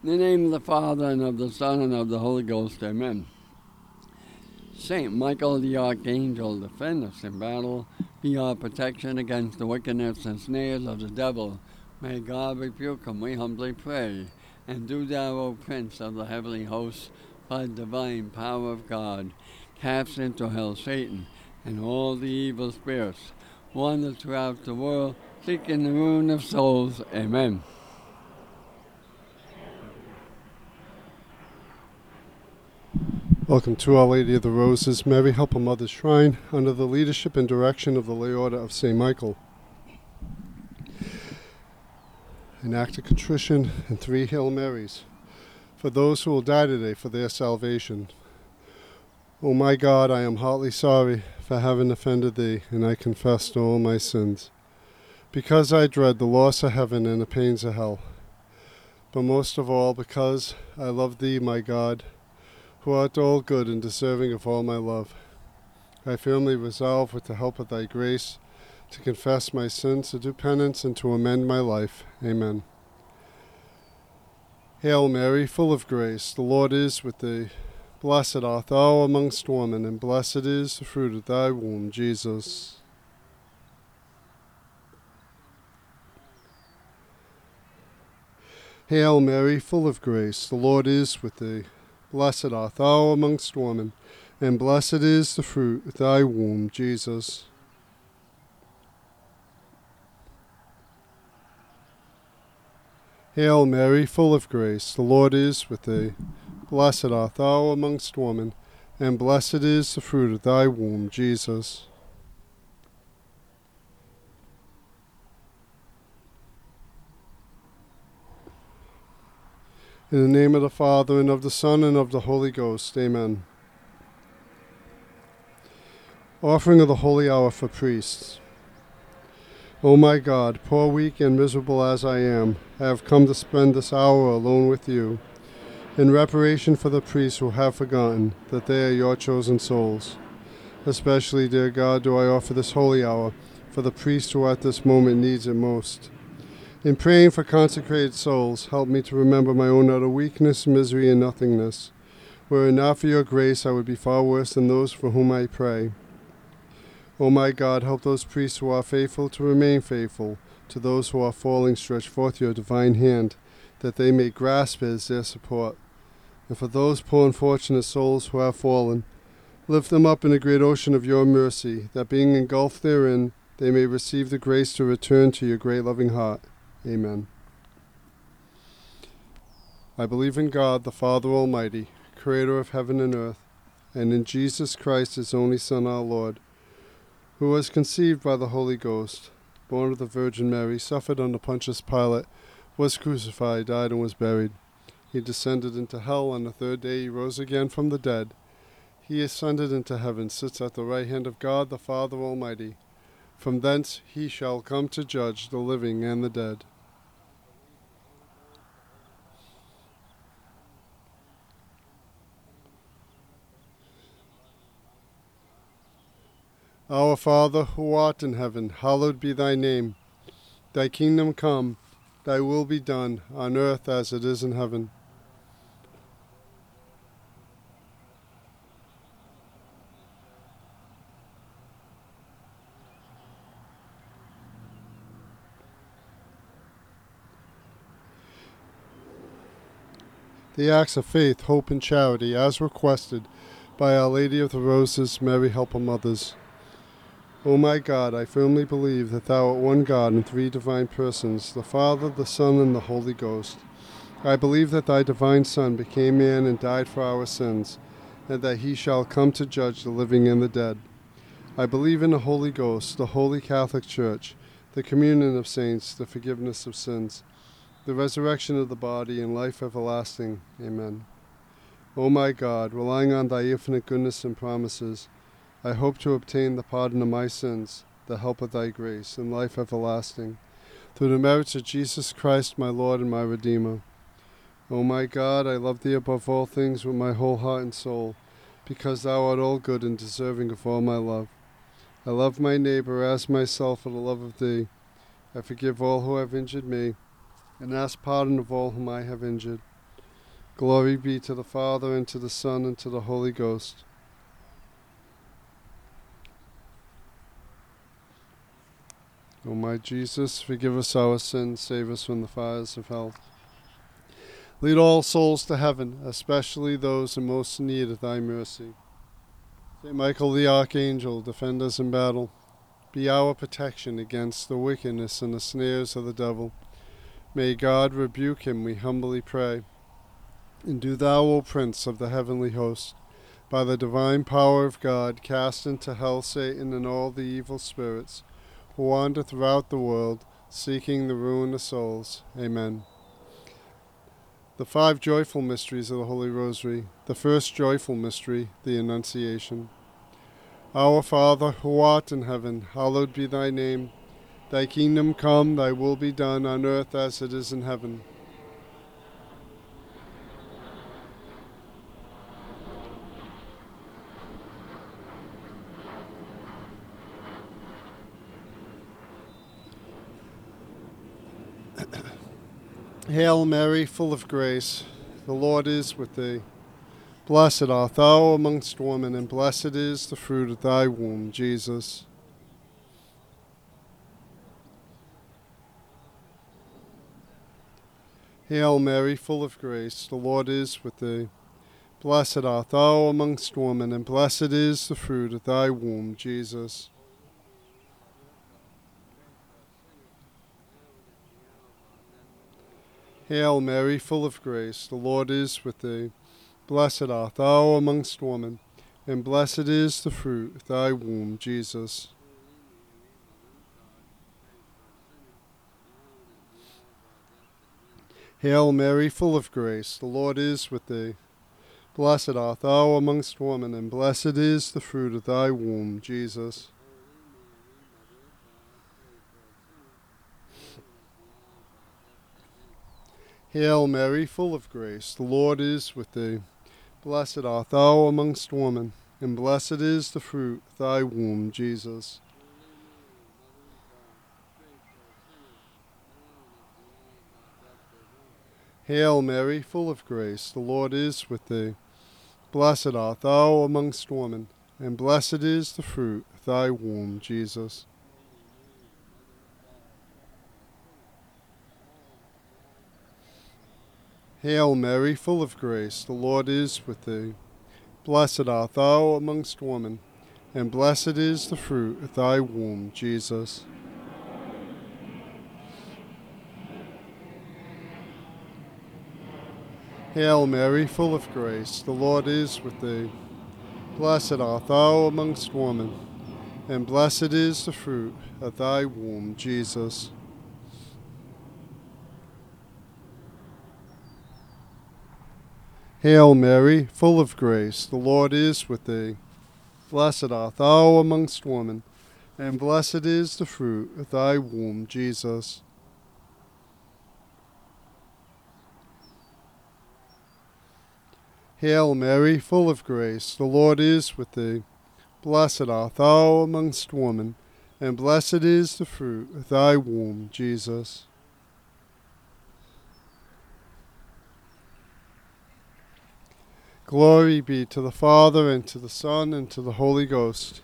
In the name of the Father, and of the Son, and of the Holy Ghost, amen. Saint Michael the Archangel, defend us in battle, be our protection against the wickedness and snares of the devil. May God rebuke him, we humbly pray. And do thou, O Prince of the heavenly hosts, by the divine power of God, cast into hell Satan and all the evil spirits, wander throughout the world, seeking the ruin of souls. Amen. Welcome to Our Lady of the Roses, Mary Help a Mother's Shrine, under the leadership and direction of the Lay Order of St. Michael. An act of contrition and 3 Hail Marys for those who will die today for their salvation. O my God, I am heartily sorry for having offended thee, and I confess all my sins, because I dread the loss of heaven and the pains of hell. But most of all, because I love thee, my God, who art all good and deserving of all my love. I firmly resolve, with the help of thy grace, to confess my sins, to do penance, and to amend my life. Amen. Hail Mary, full of grace, the Lord is with thee. Blessed art thou amongst women, and blessed is the fruit of thy womb, Jesus. Hail Mary, full of grace, the Lord is with thee. Blessed art thou amongst women, and blessed is the fruit of thy womb, Jesus. Hail Mary, full of grace, the Lord is with thee. Blessed art thou amongst women, and blessed is the fruit of thy womb, Jesus. In the name of the Father, and of the Son, and of the Holy Ghost. Amen. Offering of the Holy Hour for Priests. O my God, poor, weak, and miserable as I am, I have come to spend this hour alone with you, in reparation for the priests who have forgotten that they are your chosen souls. Especially, dear God, do I offer this holy hour for the priest who at this moment needs it most. In praying for consecrated souls, help me to remember my own utter weakness, misery, and nothingness. Were it not for your grace, I would be far worse than those for whom I pray. O my God, help those priests who are faithful to remain faithful. To those who are falling, stretch forth your divine hand, that they may grasp it as their support. And for those poor unfortunate souls who have fallen, lift them up in the great ocean of your mercy, that being engulfed therein, they may receive the grace to return to your great loving heart. Amen. I believe in God, the Father Almighty, creator of heaven and earth, and in Jesus Christ, his only Son, our Lord, who was conceived by the Holy Ghost, born of the Virgin Mary, suffered under Pontius Pilate, was crucified, died, and was buried. He descended into hell. On the 3rd day he rose again from the dead. He ascended into heaven, sits at the right hand of God, the Father Almighty. From thence he shall come to judge the living and the dead. Our Father, who art in heaven, hallowed be thy name. Thy kingdom come, thy will be done, on earth as it is in heaven. The acts of faith, hope, and charity, as requested by Our Lady of the Roses, Mary Help a Mothers. O my God, I firmly believe that thou art one God in 3 divine persons, the Father, the Son, and the Holy Ghost. I believe that thy divine Son became man and died for our sins, and that he shall come to judge the living and the dead. I believe in the Holy Ghost, the Holy Catholic Church, the communion of saints, the forgiveness of sins, the resurrection of the body, and life everlasting. Amen. O my God, relying on thy infinite goodness and promises, I hope to obtain the pardon of my sins, the help of thy grace, and life everlasting, through the merits of Jesus Christ, my Lord and my Redeemer. O my God, I love thee above all things with my whole heart and soul, because thou art all good and deserving of all my love. I love my neighbor as myself for the love of thee. I forgive all who have injured me, and ask pardon of all whom I have injured. Glory be to the Father, and to the Son, and to the Holy Ghost. O my Jesus, forgive us our sins, save us from the fires of hell. Lead all souls to heaven, especially those in most need of thy mercy. Saint Michael the Archangel, defend us in battle. Be our protection against the wickedness and the snares of the devil. May God rebuke him, we humbly pray. And do thou, O Prince of the heavenly host, by the divine power of God, cast into hell Satan and all the evil spirits who wander throughout the world, seeking the ruin of souls. Amen. The 5 joyful mysteries of the Holy Rosary. The first joyful mystery, the Annunciation. Our Father, who art in heaven, hallowed be thy name. Thy kingdom come, thy will be done on earth as it is in heaven. Hail Mary, full of grace, the Lord is with thee. Blessed art thou amongst women, and blessed is the fruit of thy womb, Jesus. Hail Mary, full of grace, the Lord is with thee. Blessed art thou amongst women, and blessed is the fruit of thy womb, Jesus. Hail Mary, full of grace, the Lord is with thee. Blessed art thou amongst women, and blessed is the fruit of thy womb, Jesus. Hail Mary, full of grace, the Lord is with thee. Blessed art thou amongst women, and blessed is the fruit of thy womb, Jesus. Hail Mary, full of grace, the Lord is with thee. Blessed art thou amongst women, and blessed is the fruit of thy womb, Jesus. Hail Mary, full of grace, the Lord is with thee. Blessed art thou amongst women, and blessed is the fruit of thy womb, Jesus. Hail Mary, full of grace, the Lord is with thee. Blessed art thou amongst women, and blessed is the fruit of thy womb, Jesus. Hail Mary, full of grace, the Lord is with thee. Blessed art thou amongst women, and blessed is the fruit of thy womb, Jesus. Hail Mary, full of grace, the Lord is with thee. Blessed art thou amongst women, and blessed is the fruit of thy womb, Jesus. Hail Mary, full of grace, the Lord is with thee. Blessed art thou amongst women, and blessed is the fruit of thy womb, Jesus. Glory be to the Father, and to the Son, and to the Holy Ghost.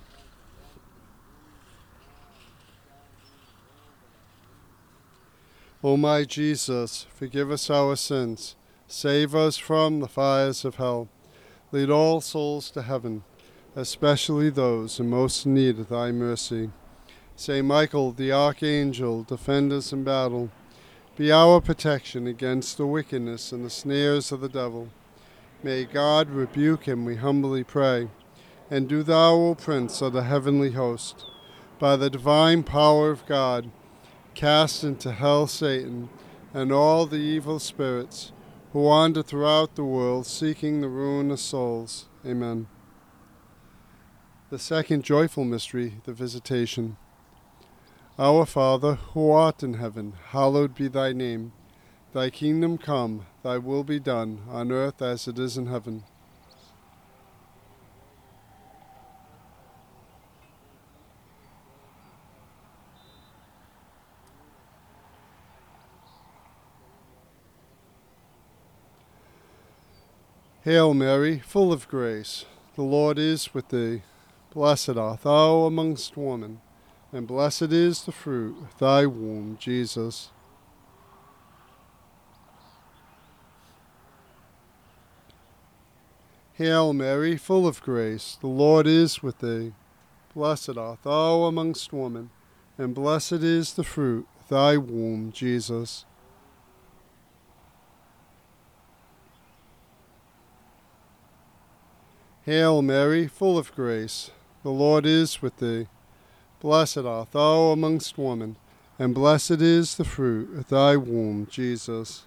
O my Jesus, forgive us our sins, save us from the fires of hell. Lead all souls to heaven, especially those in most need of thy mercy. Saint Michael the Archangel, defend us in battle. Be our protection against the wickedness and the snares of the devil. May God rebuke him, we humbly pray. And do thou, O Prince of the heavenly host, by the divine power of God, cast into hell Satan and all the evil spirits who wander throughout the world seeking the ruin of souls. Amen. The second joyful mystery, the Visitation. Our Father, who art in heaven, hallowed be thy name. Thy kingdom come, thy will be done, on earth as it is in heaven. Hail Mary, full of grace, the Lord is with thee. Blessed art thou amongst women, and blessed is the fruit of thy womb, Jesus. Hail Mary, full of grace, the Lord is with thee. Blessed art thou amongst women, and blessed is the fruit of thy womb, Jesus. Hail Mary, full of grace, the Lord is with thee. Blessed art thou amongst women, and blessed is the fruit of thy womb, Jesus.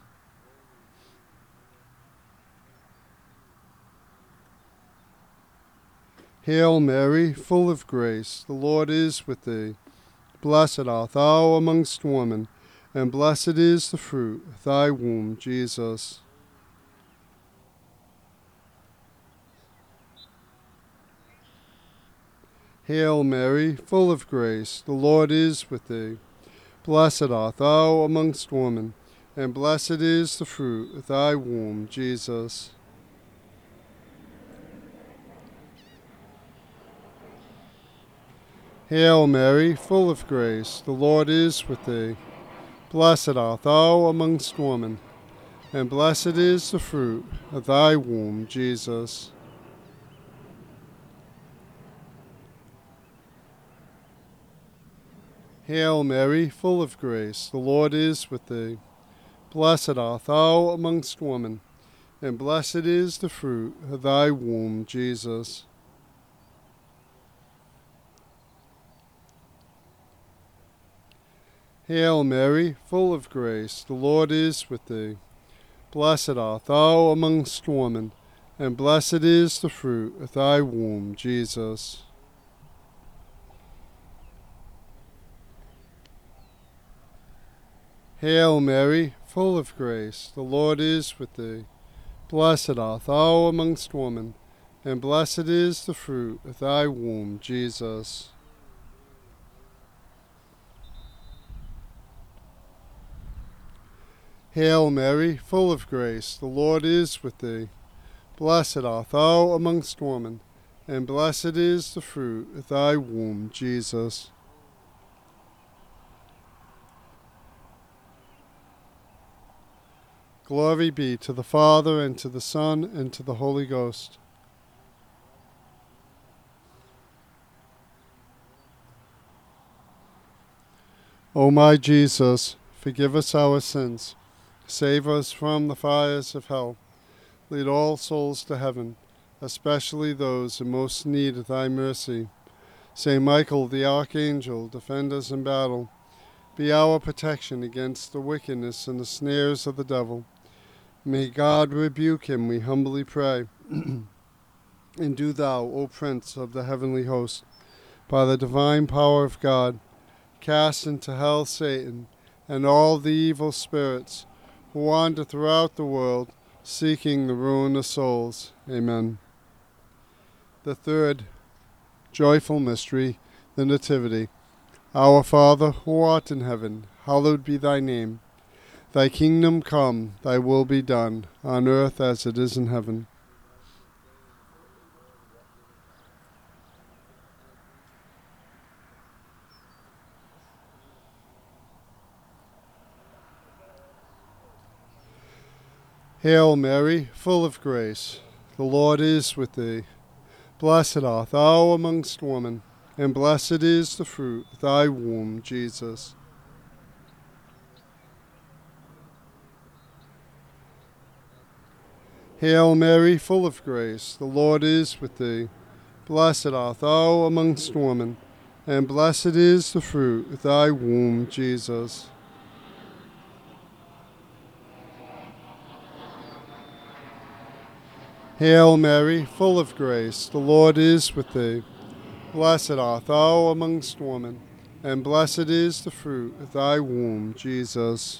Hail Mary, full of grace, the Lord is with thee. Blessed art thou amongst women, and blessed is the fruit of thy womb, Jesus. Hail Mary, full of grace, the Lord is with thee. Blessed art thou amongst women, and blessed is the fruit of thy womb, Jesus. Hail Mary, full of grace, the Lord is with thee. Blessed art thou amongst women, and blessed is the fruit of thy womb, Jesus. Hail Mary, full of grace, the Lord is with thee. Blessed art thou amongst women, and blessed is the fruit of thy womb, Jesus. Hail Mary, full of grace, the Lord is with thee. Blessed art thou amongst women, and blessed is the fruit of thy womb, Jesus. Hail Mary, full of grace, the Lord is with thee. Blessed art thou amongst women, and blessed is the fruit of thy womb, Jesus. Hail Mary, full of grace, the Lord is with thee. Blessed art thou amongst women, and blessed is the fruit of thy womb, Jesus. Glory be to the Father, and to the Son, and to the Holy Ghost. O my Jesus, forgive us our sins. Save us from the fires of hell. Lead all souls to heaven, especially those in most need of thy mercy. Saint Michael the Archangel, defend us in battle. Be our protection against the wickedness and the snares of the devil. May God rebuke him, we humbly pray. And do thou, O Prince of the heavenly host, by the divine power of God, cast into hell Satan and all the evil spirits who wander throughout the world, seeking the ruin of souls. Amen. The third joyful mystery, the Nativity. Our Father, who art in heaven, hallowed be thy name. Thy kingdom come, thy will be done, on earth as it is in heaven. Hail Mary, full of grace, the Lord is with thee. Blessed art thou amongst women, and blessed is the fruit of thy womb, Jesus. Hail Mary, full of grace, the Lord is with thee. Blessed art thou amongst women, and blessed is the fruit of thy womb, Jesus. Hail Mary, full of grace, the Lord is with thee. Blessed art thou amongst women, and blessed is the fruit of thy womb, Jesus.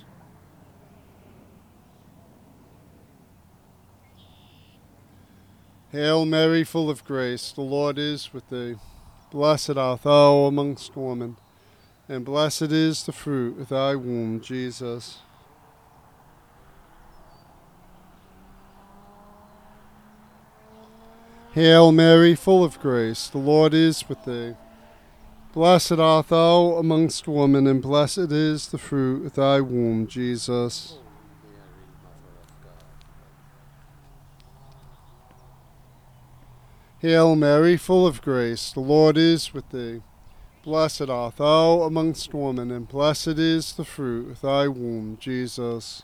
Hail Mary, full of grace, the Lord is with thee. Blessed art thou amongst women, and blessed is the fruit of thy womb, Jesus. Hail Mary, full of grace, the Lord is with thee. Blessed art thou amongst women, and blessed is the fruit of thy womb, Jesus. Hail Mary, full of grace, the Lord is with thee. Blessed art thou amongst women, and blessed is the fruit of thy womb, Jesus.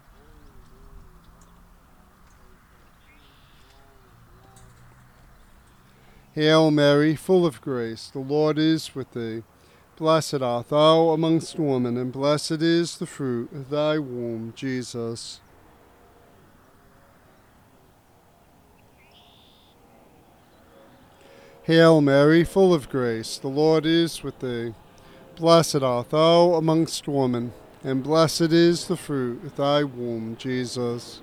Hail Mary, full of grace, the Lord is with thee. Blessed art thou amongst women, and blessed is the fruit of thy womb, Jesus. Hail Mary, full of grace, the Lord is with thee. Blessed art thou amongst women, and blessed is the fruit of thy womb, Jesus.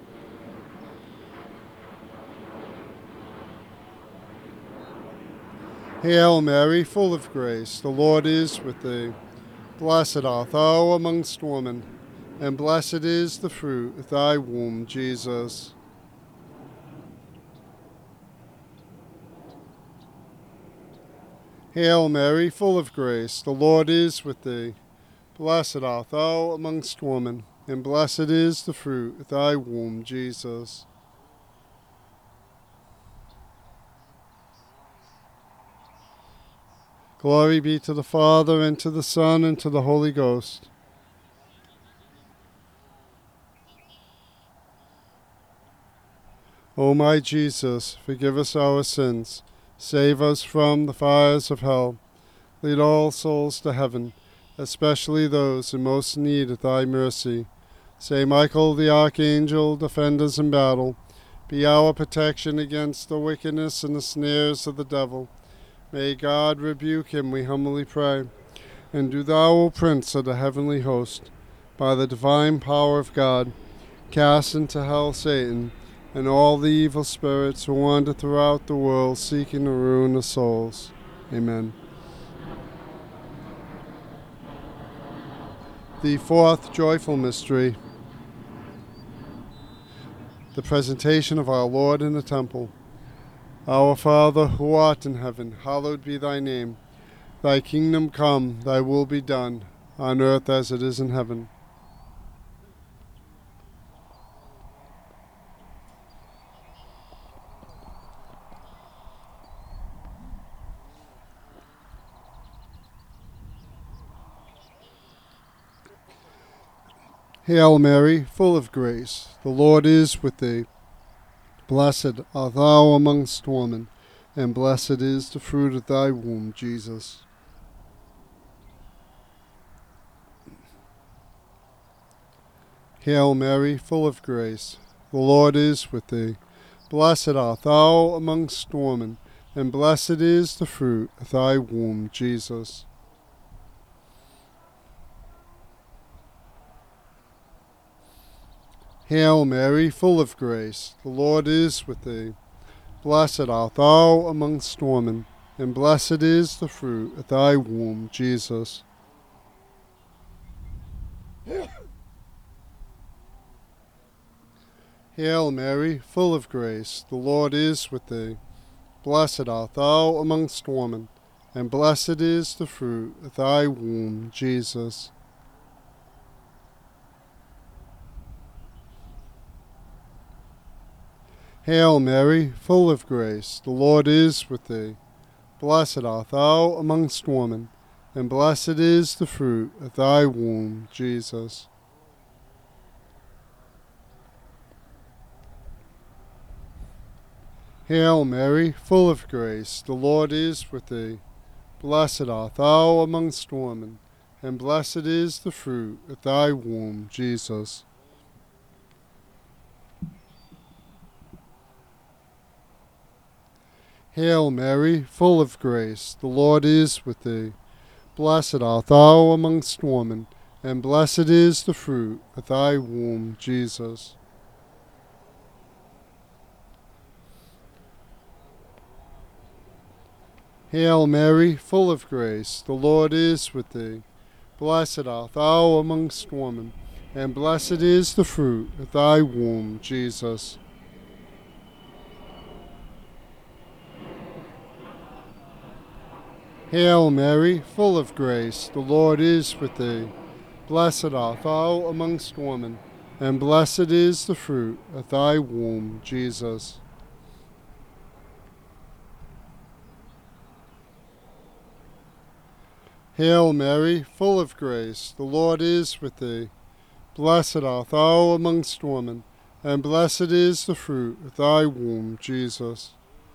Hail Mary, full of grace, the Lord is with thee. Blessed art thou amongst women, and blessed is the fruit of thy womb, Jesus. Hail Mary, full of grace, the Lord is with thee. Blessed art thou amongst women, and blessed is the fruit of thy womb, Jesus. Glory be to the Father, and to the Son, and to the Holy Ghost. O my Jesus, forgive us our sins, save us from the fires of hell, lead all souls to heaven, especially those in most need of thy mercy. Saint Michael the Archangel, defend us in battle, be our protection against the wickedness and the snares of the devil. May God rebuke him, we humbly pray. And do thou, O Prince of the heavenly host, by the divine power of God, cast into hell Satan and all the evil spirits who wander throughout the world seeking the ruin of souls. Amen. The fourth joyful mystery, the presentation of our Lord in the temple. Our Father, who art in heaven, hallowed be thy name. Thy kingdom come, thy will be done, on earth as it is in heaven. Hail Mary, full of grace, the Lord is with thee. Blessed art thou amongst women, and blessed is the fruit of thy womb, Jesus. Hail Mary, full of grace, the Lord is with thee. Blessed art thou amongst women, and blessed is the fruit of thy womb, Jesus. Hail Mary, full of grace, the Lord is with thee. Blessed art thou amongst women, and blessed is the fruit of thy womb, Jesus. Hail Mary, full of grace, the Lord is with thee. Blessed art thou amongst women, and blessed is the fruit of thy womb, Jesus. Hail Mary, full of grace, the Lord is with thee. Blessed art thou amongst women, and blessed is the fruit of thy womb, Jesus. Hail Mary, full of grace, the Lord is with thee. Blessed art thou amongst women, and blessed is the fruit of thy womb, Jesus. Hail Mary, full of grace, the Lord is with thee. Blessed art thou amongst women, and blessed is the fruit of thy womb, Jesus. Hail Mary, full of grace, the Lord is with thee. Blessed art thou amongst women, and blessed is the fruit of thy womb, Jesus. Hail Mary, full of grace, the Lord is with thee. Blessed art thou amongst women, and blessed is the fruit of thy womb, Jesus. Hail Mary, full of grace, the Lord is with thee. Blessed art thou amongst women, and blessed is the fruit of thy womb, Jesus.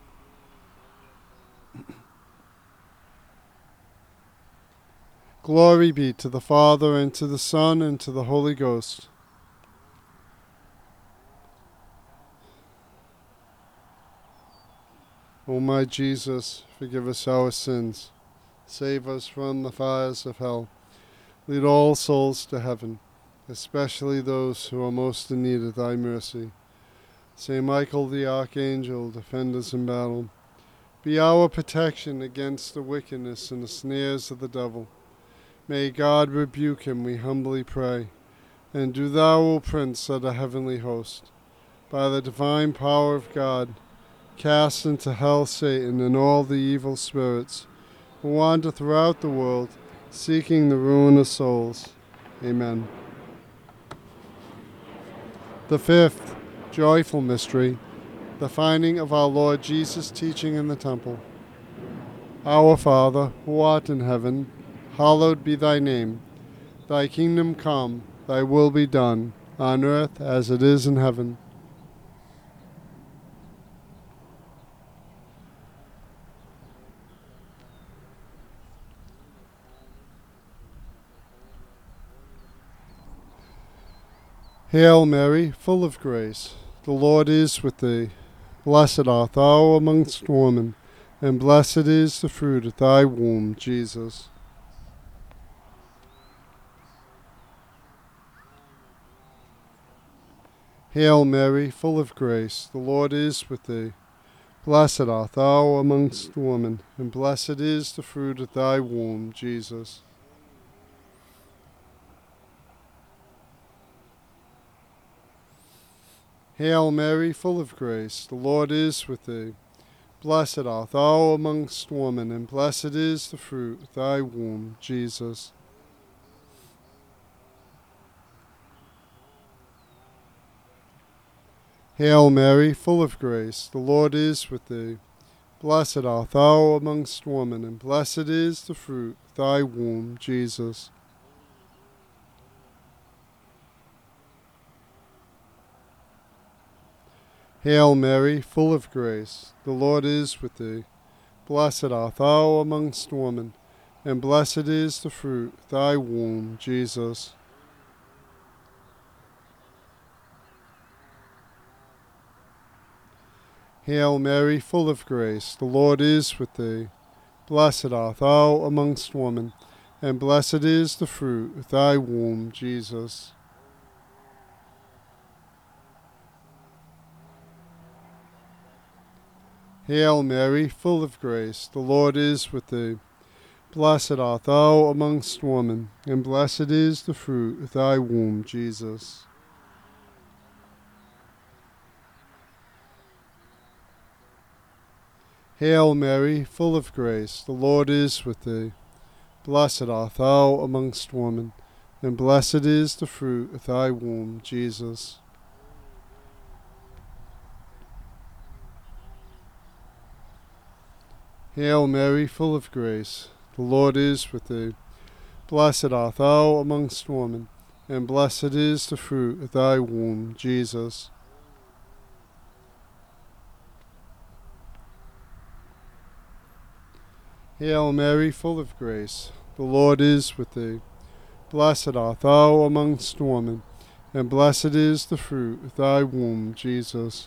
Glory be to the Father, and to the Son, and to the Holy Ghost. O my Jesus, forgive us our sins. Save us from the fires of hell. Lead all souls to heaven, especially those who are most in need of thy mercy. Saint Michael the Archangel, defend us in battle. Be our protection against the wickedness and the snares of the devil. May God rebuke him, we humbly pray. And do thou, O Prince of the heavenly host, by the divine power of God, cast into hell Satan and all the evil spirits who wander throughout the world, seeking the ruin of souls. Amen. The fifth joyful mystery, the finding of our Lord Jesus teaching in the temple. Our Father, who art in heaven, hallowed be thy name. Thy kingdom come, thy will be done, on earth as it is in heaven. Hail Mary, full of grace, the Lord is with thee. Blessed art thou amongst women, and blessed is the fruit of thy womb, Jesus. Hail Mary, full of grace, the Lord is with thee. Blessed art thou amongst women, and blessed is the fruit of thy womb, Jesus. Hail Mary, full of grace, the Lord is with thee. Blessed art thou amongst women, and blessed is the fruit of thy womb, Jesus. Hail Mary, full of grace, the Lord is with thee. Blessed art thou amongst women, and blessed is the fruit of thy womb, Jesus. Hail Mary, full of grace, the Lord is with thee. Blessed art thou amongst women, and blessed is the fruit of thy womb, Jesus. Hail Mary, full of grace, the Lord is with thee. Blessed art thou amongst women, and blessed is the fruit of thy womb, Jesus. Hail Mary, full of grace, the Lord is with thee. Blessed art thou amongst women, and blessed is the fruit of thy womb, Jesus. Hail Mary, full of grace, the Lord is with thee. Blessed art thou amongst women, and blessed is the fruit of thy womb, Jesus. Hail Mary, full of grace, the Lord is with thee. Blessed art thou amongst women, and blessed is the fruit of thy womb, Jesus. Hail Mary, full of grace, the Lord is with thee. Blessed art thou amongst women, and blessed is the fruit of thy womb, Jesus.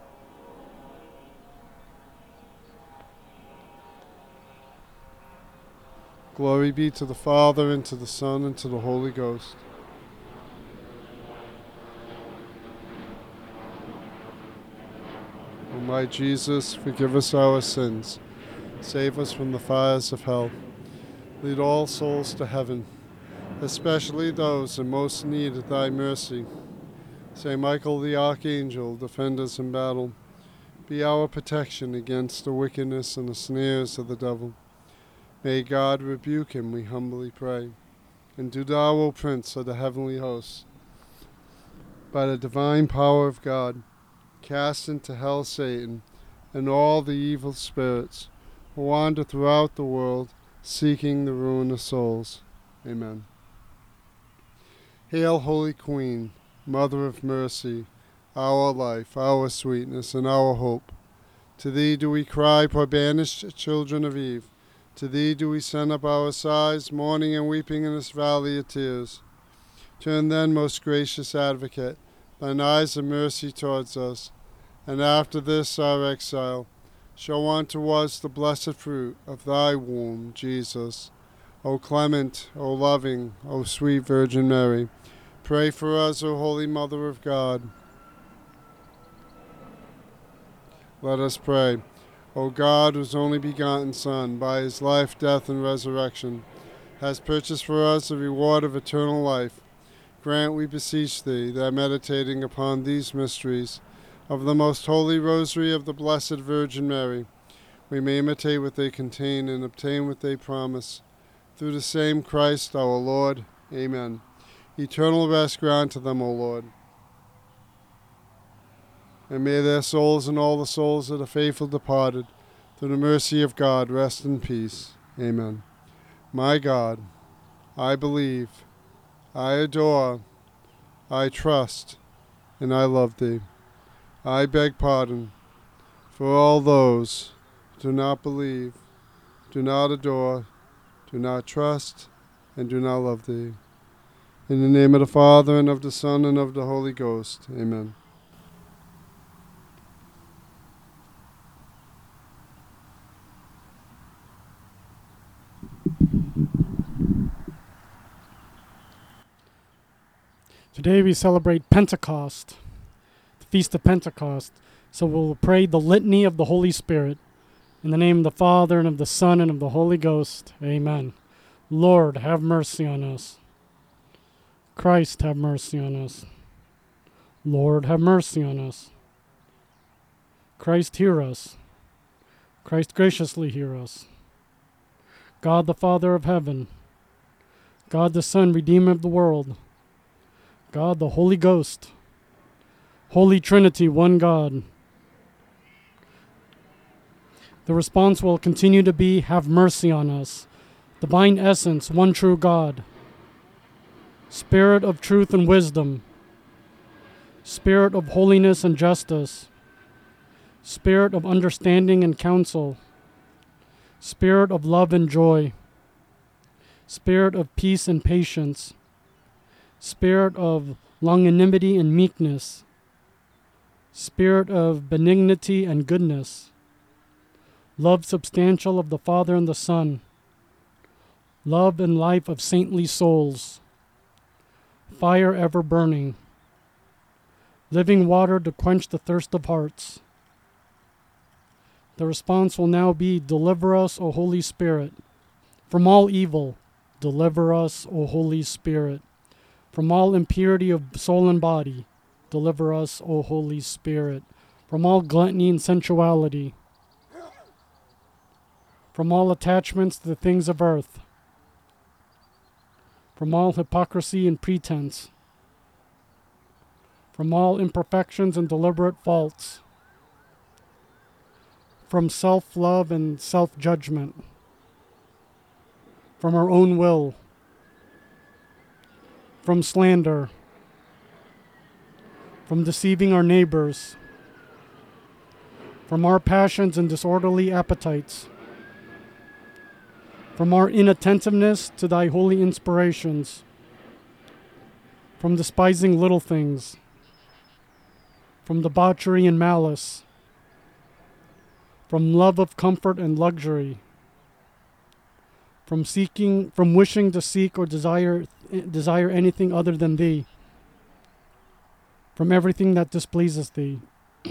Glory be to the Father, and to the Son, and to the Holy Ghost. O my Jesus, forgive us our sins. Save us from the fires of hell. Lead all souls to heaven, especially those in most need of thy mercy. Saint Michael the Archangel, defend us in battle. Be our protection against the wickedness and the snares of the devil. May God rebuke him, we humbly pray. And do thou, O Prince of the heavenly hosts, by the divine power of God, cast into hell Satan and all the evil spirits who wander throughout the world, seeking the ruin of souls. Amen. Hail, Holy Queen, Mother of Mercy, our life, our sweetness, and our hope. To thee do we cry, poor banished children of Eve. To thee do we send up our sighs, mourning and weeping in this valley of tears. Turn then, most gracious Advocate, thine eyes of mercy towards us, and after this our exile, show unto us the blessed fruit of thy womb, Jesus. O clement, O loving, O sweet Virgin Mary, pray for us, O Holy Mother of God. Let us pray. O God, whose only begotten Son, by his life, death, and resurrection, has purchased for us the reward of eternal life, grant, we beseech thee, that meditating upon these mysteries of the most holy rosary of the Blessed Virgin Mary, we may imitate what they contain and obtain what they promise. Through the same Christ our Lord. Amen. Eternal rest grant to them, O Lord. And may their souls and all the souls of the faithful departed, through the mercy of God, rest in peace. Amen. My God, I believe, I adore, I trust, and I love thee. I beg pardon for all those who do not believe, do not adore, do not trust, and do not love thee. In the name of the Father, and of the Son, and of the Holy Ghost. Amen. Today we celebrate Pentecost, the Feast of Pentecost. So we'll pray the Litany of the Holy Spirit. In the name of the Father, and of the Son, and of the Holy Ghost. Amen. Lord, have mercy on us. Christ, have mercy on us. Lord, have mercy on us. Christ, hear us. Christ, graciously hear us. God, the Father of heaven. God, the Son, Redeemer of the world. God, the Holy Ghost. Holy Trinity, one God. The response will continue to be, have mercy on us. Divine Essence, one true God. Spirit of truth and wisdom. Spirit of holiness and justice. Spirit of understanding and counsel. Spirit of love and joy. Spirit of peace and patience. Spirit of longanimity and meekness. Spirit of benignity and goodness. Love substantial of the Father and the Son. Love and life of saintly souls. Fire ever burning. Living water to quench the thirst of hearts. The response will now be, deliver us, O Holy Spirit. From all evil, deliver us, O Holy Spirit. From all impurity of soul and body, deliver us, O Holy Spirit. From all gluttony and sensuality. From all attachments to the things of earth. From all hypocrisy and pretense. From all imperfections and deliberate faults. From self-love and self-judgment. From our own will. From slander. From deceiving our neighbors. From our passions and disorderly appetites. From our inattentiveness to thy holy inspirations. From despising little things. From debauchery and malice. From love of comfort and luxury. From wishing to seek or desire anything other than thee. From everything that displeases thee.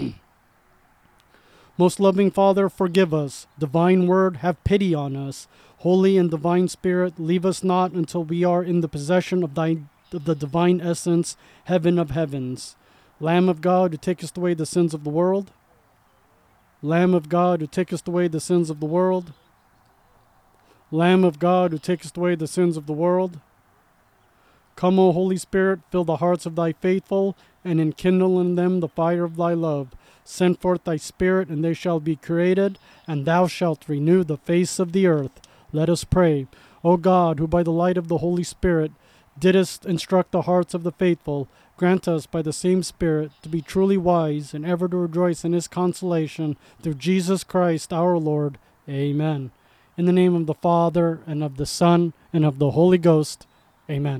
Most loving Father, forgive us. Divine Word, have pity on us. Holy and divine Spirit, leave us not until we are in the possession of the divine essence, heaven of heavens. Lamb of God, who takest away the sins of the world. Lamb of God, who takest away the sins of the world. Lamb of God, who takest away the sins of the world. Come, O Holy Spirit, fill the hearts of thy faithful, and enkindle in them the fire of thy love. Send forth thy Spirit, and they shall be created, and thou shalt renew the face of the earth. Let us pray. O God, who by the light of the Holy Spirit didst instruct the hearts of the faithful, grant us by the same Spirit to be truly wise and ever to rejoice in his consolation through Jesus Christ our Lord. Amen. In the name of the Father, and of the Son, and of the Holy Ghost. Amen.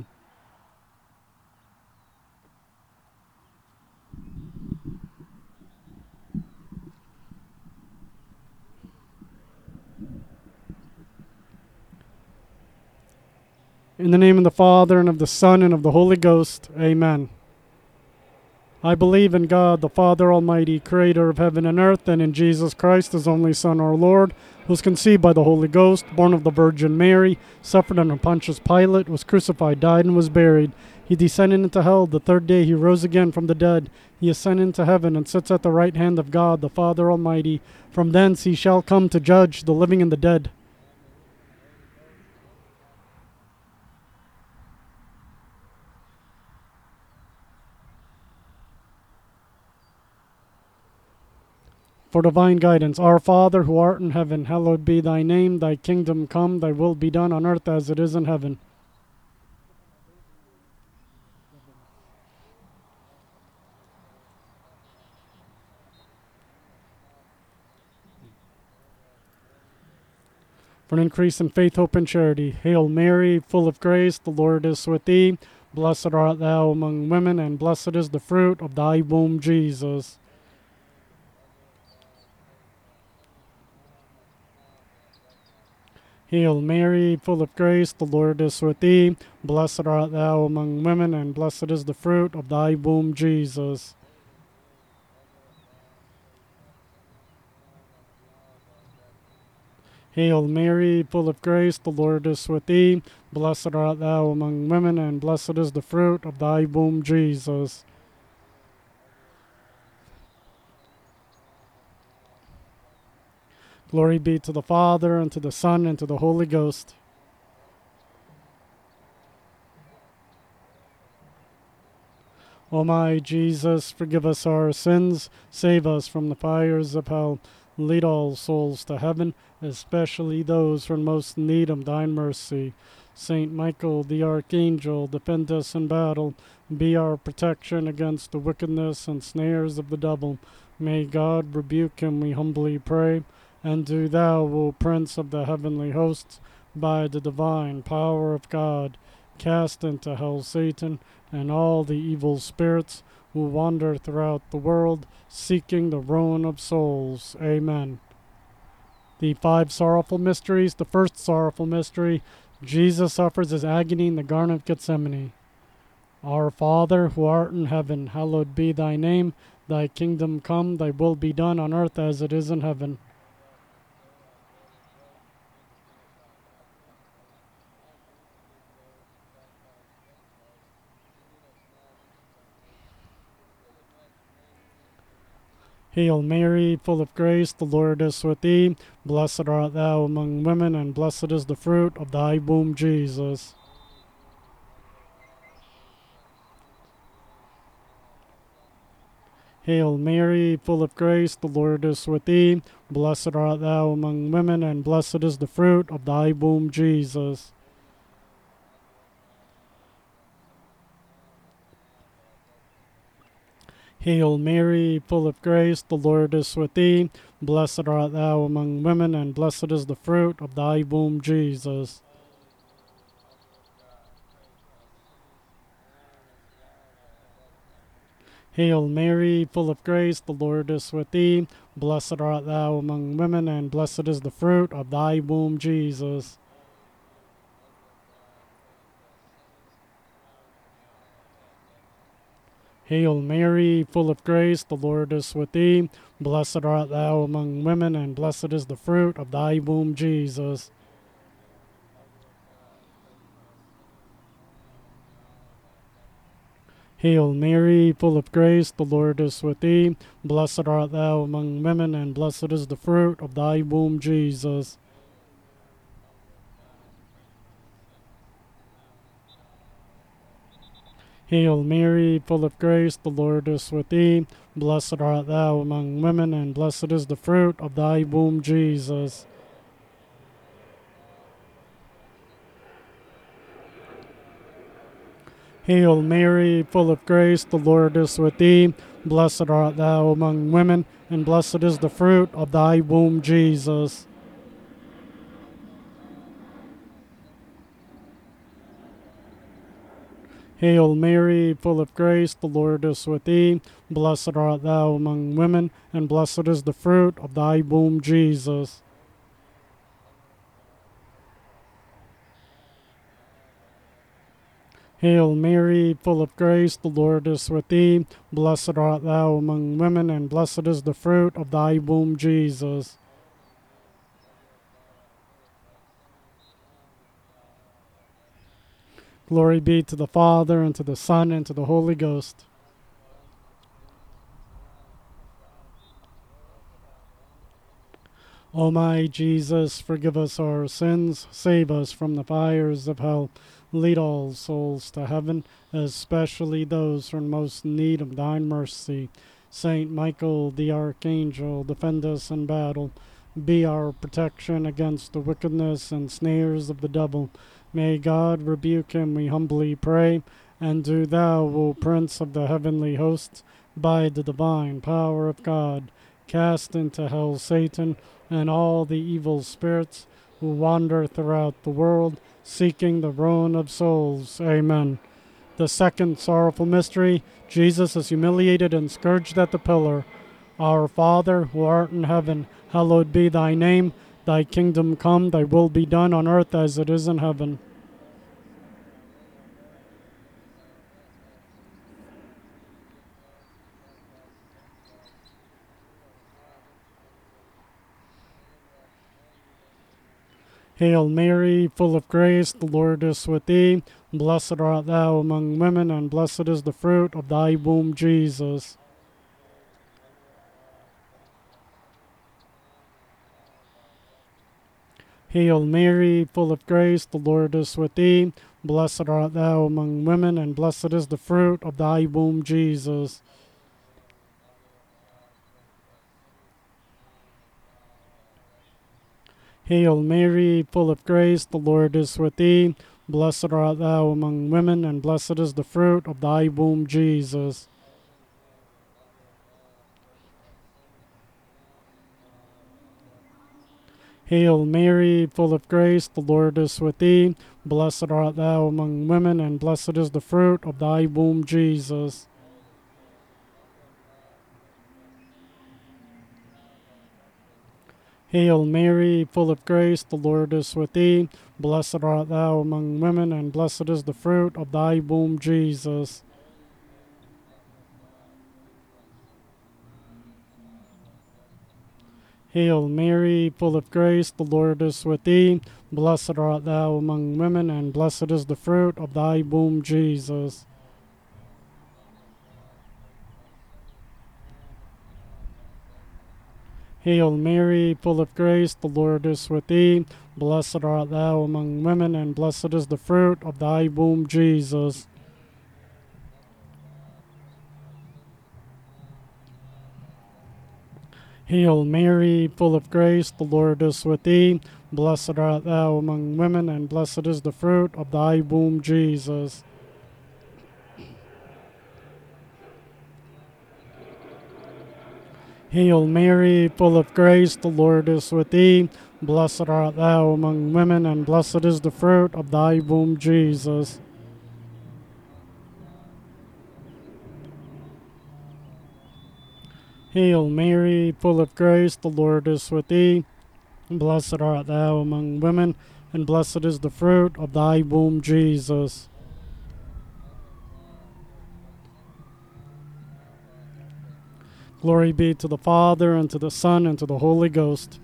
In the name of the Father, and of the Son, and of the Holy Ghost. Amen. I believe in God, the Father Almighty, creator of heaven and earth, and in Jesus Christ, his only Son, our Lord, who was conceived by the Holy Ghost, born of the Virgin Mary, suffered under Pontius Pilate, was crucified, died, and was buried. He descended into hell. The third day he rose again from the dead. He ascended into heaven and sits at the right hand of God, the Father Almighty. From thence he shall come to judge the living and the dead. For divine guidance, Our Father, who art in heaven, hallowed be thy name. Thy kingdom come, thy will be done on earth as it is in heaven. For an increase in faith, hope, and charity. Hail Mary, full of grace, the Lord is with thee. Blessed art thou among women, and blessed is the fruit of thy womb, Jesus. Hail Mary, full of grace, the Lord is with thee. Blessed art thou among women, and blessed is the fruit of thy womb, Jesus. Hail Mary, full of grace, the Lord is with thee. Blessed art thou among women, and blessed is the fruit of thy womb, Jesus. Glory be to the Father, and to the Son, and to the Holy Ghost. O my Jesus, forgive us our sins, save us from the fires of hell, lead all souls to heaven, especially those who are most in need of thine mercy. Saint Michael the Archangel, defend us in battle, be our protection against the wickedness and snares of the devil. May God rebuke him, we humbly pray. And do thou, O Prince of the heavenly hosts, by the divine power of God, cast into hell Satan and all the evil spirits who wander throughout the world, seeking the ruin of souls. Amen. The 5 sorrowful mysteries. The first sorrowful mystery, Jesus suffers his agony in the Garden of Gethsemane. Our Father, who art in heaven, hallowed be thy name. Thy kingdom come, thy will be done on earth as it is in heaven. Hail Mary, full of grace, the Lord is with thee. Blessed art thou among women, and blessed is the fruit of thy womb, Jesus. Hail Mary, full of grace, the Lord is with thee. Blessed art thou among women, and blessed is the fruit of thy womb, Jesus. Hail Mary, full of grace, the Lord is with thee. Blessed art thou among women, and blessed is the fruit of thy womb, Jesus. Hail Mary, full of grace, the Lord is with thee. Blessed art thou among women, and blessed is the fruit of thy womb, Jesus. Hail Mary, full of grace, the Lord is with thee. Blessed art thou among women, and blessed is the fruit of thy womb, Jesus. Hail Mary, full of grace, the Lord is with thee. Blessed art thou among women, and blessed is the fruit of thy womb, Jesus. Hail Mary, full of grace, the Lord is with thee. Blessed art thou among women, and blessed is the fruit of thy womb, Jesus. Hail Mary, full of grace, the Lord is with thee. Blessed art thou among women, and blessed is the fruit of thy womb, Jesus. Hail Mary, full of grace, the Lord is with thee. Blessed art thou among women, and blessed is the fruit of thy womb, Jesus. Hail Mary, full of grace, the Lord is with thee. Blessed art thou among women, and blessed is the fruit of thy womb, Jesus. Glory be to the Father, and to the Son, and to the Holy Ghost. O my Jesus, forgive us our sins, save us from the fires of hell, lead all souls to heaven, especially those who are in most need of thine mercy. Saint Michael the Archangel, defend us in battle, be our protection against the wickedness and snares of the devil. May God rebuke him, we humbly pray. And do thou, O Prince of the heavenly hosts, by the divine power of God, cast into hell Satan and all the evil spirits who wander throughout the world, seeking the ruin of souls. Amen. The second sorrowful mystery, Jesus is humiliated and scourged at the pillar. Our Father, who art in heaven, hallowed be thy name. Thy kingdom come, thy will be done on earth as it is in heaven. Hail Mary, full of grace, the Lord is with thee. Blessed art thou among women, and blessed is the fruit of thy womb, Jesus. Hail Mary, full of grace, the Lord is with thee. Blessed art thou among women, and blessed is the fruit of thy womb, Jesus. Hail Mary, full of grace, the Lord is with thee. Blessed art thou among women, and blessed is the fruit of thy womb, Jesus. Hail Mary, full of grace, the Lord is with thee. Blessed art thou among women, and blessed is the fruit of thy womb, Jesus. Hail Mary, full of grace, the Lord is with thee. Blessed art thou among women, and blessed is the fruit of thy womb, Jesus. Hail Mary, full of grace, the Lord is with thee. Blessed art thou among women, and blessed is the fruit of thy womb, Jesus. Hail Mary, full of grace, the Lord is with thee. Blessed art thou among women, and blessed is the fruit of thy womb, Jesus. Hail Mary, full of grace, the Lord is with thee. Blessed art thou among women, and blessed is the fruit of thy womb, Jesus. Hail Mary, full of grace, the Lord is with thee. Blessed art thou among women, and blessed is the fruit of thy womb, Jesus. Hail Mary, full of grace, the Lord is with thee. Blessed art thou among women, and blessed is the fruit of thy womb, Jesus. Glory be to the Father, and to the Son, and to the Holy Ghost.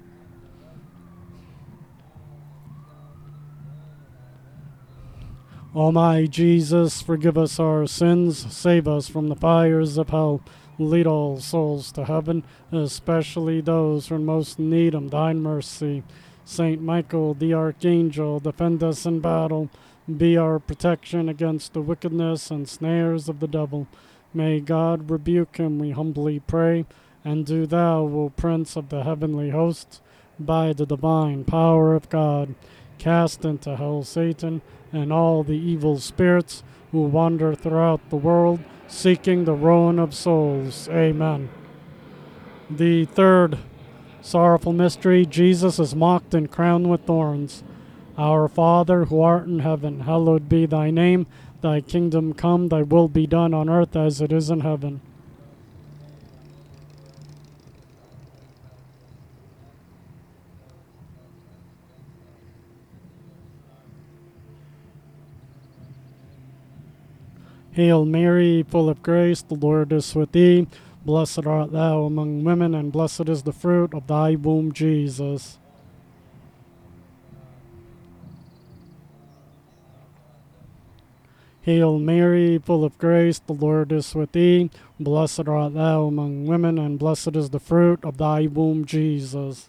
O my Jesus, forgive us our sins, save us from the fires of hell, lead all souls to heaven, especially those who are in most need of thine mercy. Saint Michael the Archangel, defend us in battle, Be our protection against the wickedness and snares of the devil. May God rebuke him, we humbly pray. And do thou, O Prince of the heavenly hosts, by the divine power of God, cast into hell Satan and all the evil spirits who wander throughout the world, seeking the ruin of souls. Amen. The third sorrowful mystery, Jesus is mocked and crowned with thorns. Our Father, who art in heaven, hallowed be thy name. Thy kingdom come, thy will be done on earth as it is in heaven. Hail Mary, full of grace, the Lord is with thee. Blessed art thou among women, and blessed is the fruit of thy womb, Jesus. Hail Mary, full of grace, the Lord is with thee. Blessed art thou among women, and blessed is the fruit of thy womb, Jesus.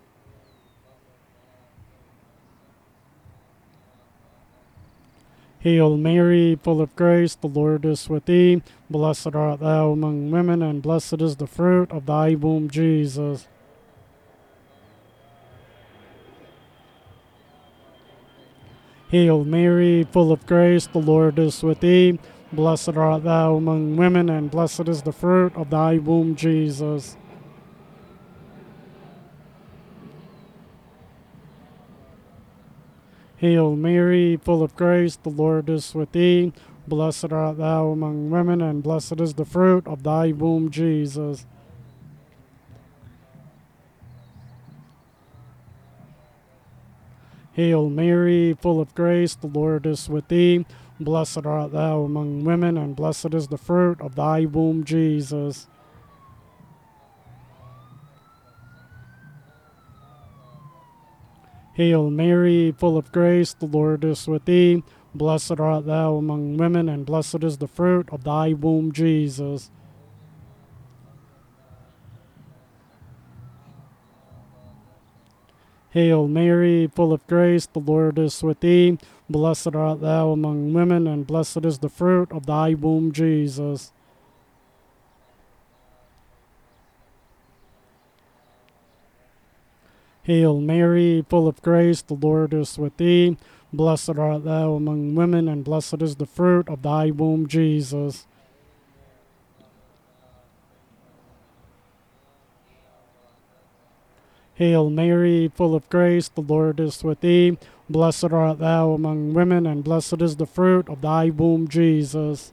Hail Mary, full of grace, the Lord is with thee. Blessed art thou among women, and blessed is the fruit of thy womb, Jesus. Hail Mary, full of grace, the Lord is with thee. Blessed art thou among women, and blessed is the fruit of thy womb, Jesus. Hail Mary, full of grace, the Lord is with thee. Blessed art thou among women, and blessed is the fruit of thy womb, Jesus. Hail Mary, full of grace, the Lord is with thee. Blessed art thou among women, and blessed is the fruit of thy womb, Jesus. Hail Mary, full of grace, the Lord is with thee. Blessed art thou among women, and blessed is the fruit of thy womb, Jesus. Hail Mary, full of grace, the Lord is with thee. Blessed art thou among women, and blessed is the fruit of thy womb, Jesus. Hail Mary, full of grace, the Lord is with thee. Blessed art thou among women, and blessed is the fruit of thy womb, Jesus. Hail Mary, full of grace, the Lord is with thee. Blessed art thou among women, and blessed is the fruit of thy womb, Jesus.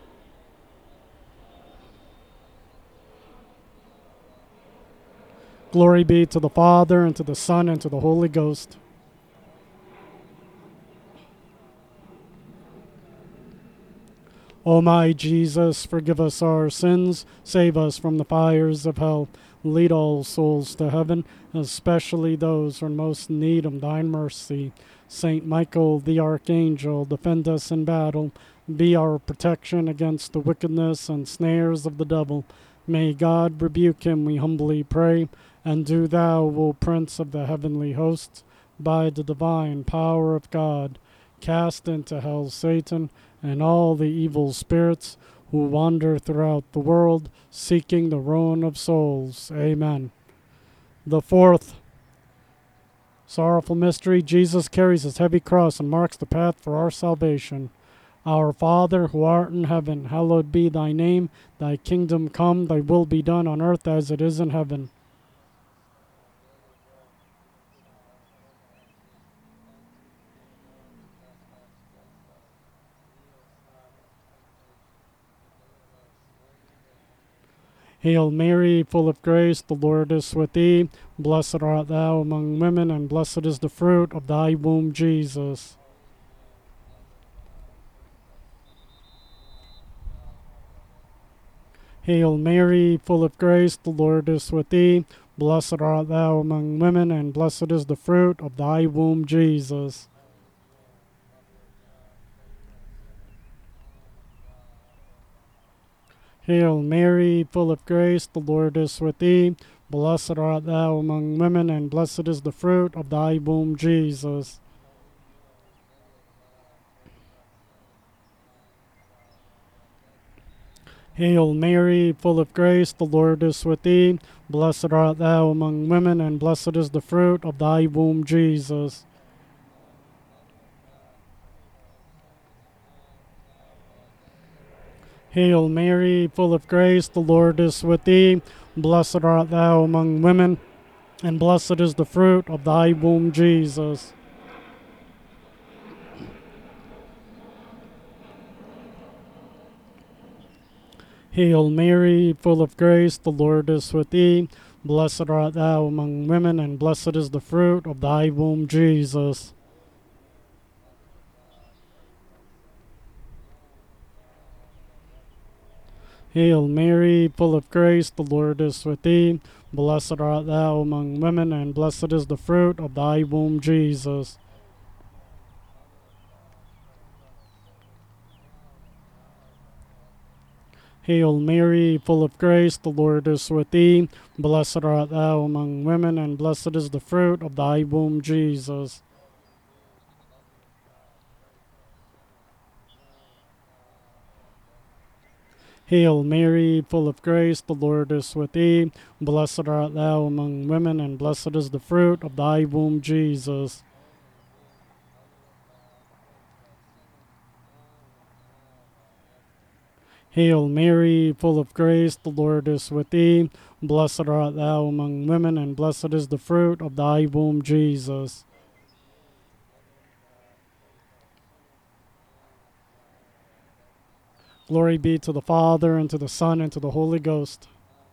Glory be to the Father, and to the Son, and to the Holy Ghost. O my Jesus, forgive us our sins, save us from the fires of hell, lead all souls to heaven, especially those who are most in need of thine mercy. Saint Michael, the Archangel, defend us in battle, be our protection against the wickedness and snares of the devil. May God rebuke him, we humbly pray. And do thou, O Prince of the heavenly hosts, by the divine power of God, cast into hell Satan and all the evil spirits who wander throughout the world, seeking the ruin of souls. Amen. The fourth sorrowful mystery, Jesus carries his heavy cross and marks the path for our salvation. Our Father, who art in heaven, hallowed be thy name. Thy kingdom come, thy will be done on earth as it is in heaven. Hail Mary, full of grace, the Lord is with thee. Blessed art thou among women, and blessed is the fruit of thy womb, Jesus. Hail Mary, full of grace, the Lord is with thee. Blessed art thou among women, and blessed is the fruit of thy womb, Jesus. Hail Mary, full of grace, the Lord is with thee. Blessed art thou among women, and blessed is the fruit of thy womb, Jesus. Hail Mary, full of grace, the Lord is with thee. Blessed art thou among women, and blessed is the fruit of thy womb, Jesus. Hail Mary, full of grace, the Lord is with thee. Blessed art thou among women, and blessed is the fruit of thy womb, Jesus. Hail Mary, full of grace, the Lord is with thee. Blessed art thou among women, and blessed is the fruit of thy womb, Jesus. Hail Mary, full of grace, the Lord is with thee. Blessed art thou among women, and blessed is the fruit of thy womb, Jesus. Hail Mary, full of grace, the Lord is with thee. Blessed art thou among women, and blessed is the fruit of thy womb, Jesus. Hail Mary, full of grace, the Lord is with thee. Blessed art thou among women, and blessed is the fruit of thy womb, Jesus. Hail Mary, full of grace, the Lord is with thee. Blessed art thou among women, and blessed is the fruit of thy womb, Jesus. Glory be to the Father, and to the Son, and to the Holy Ghost.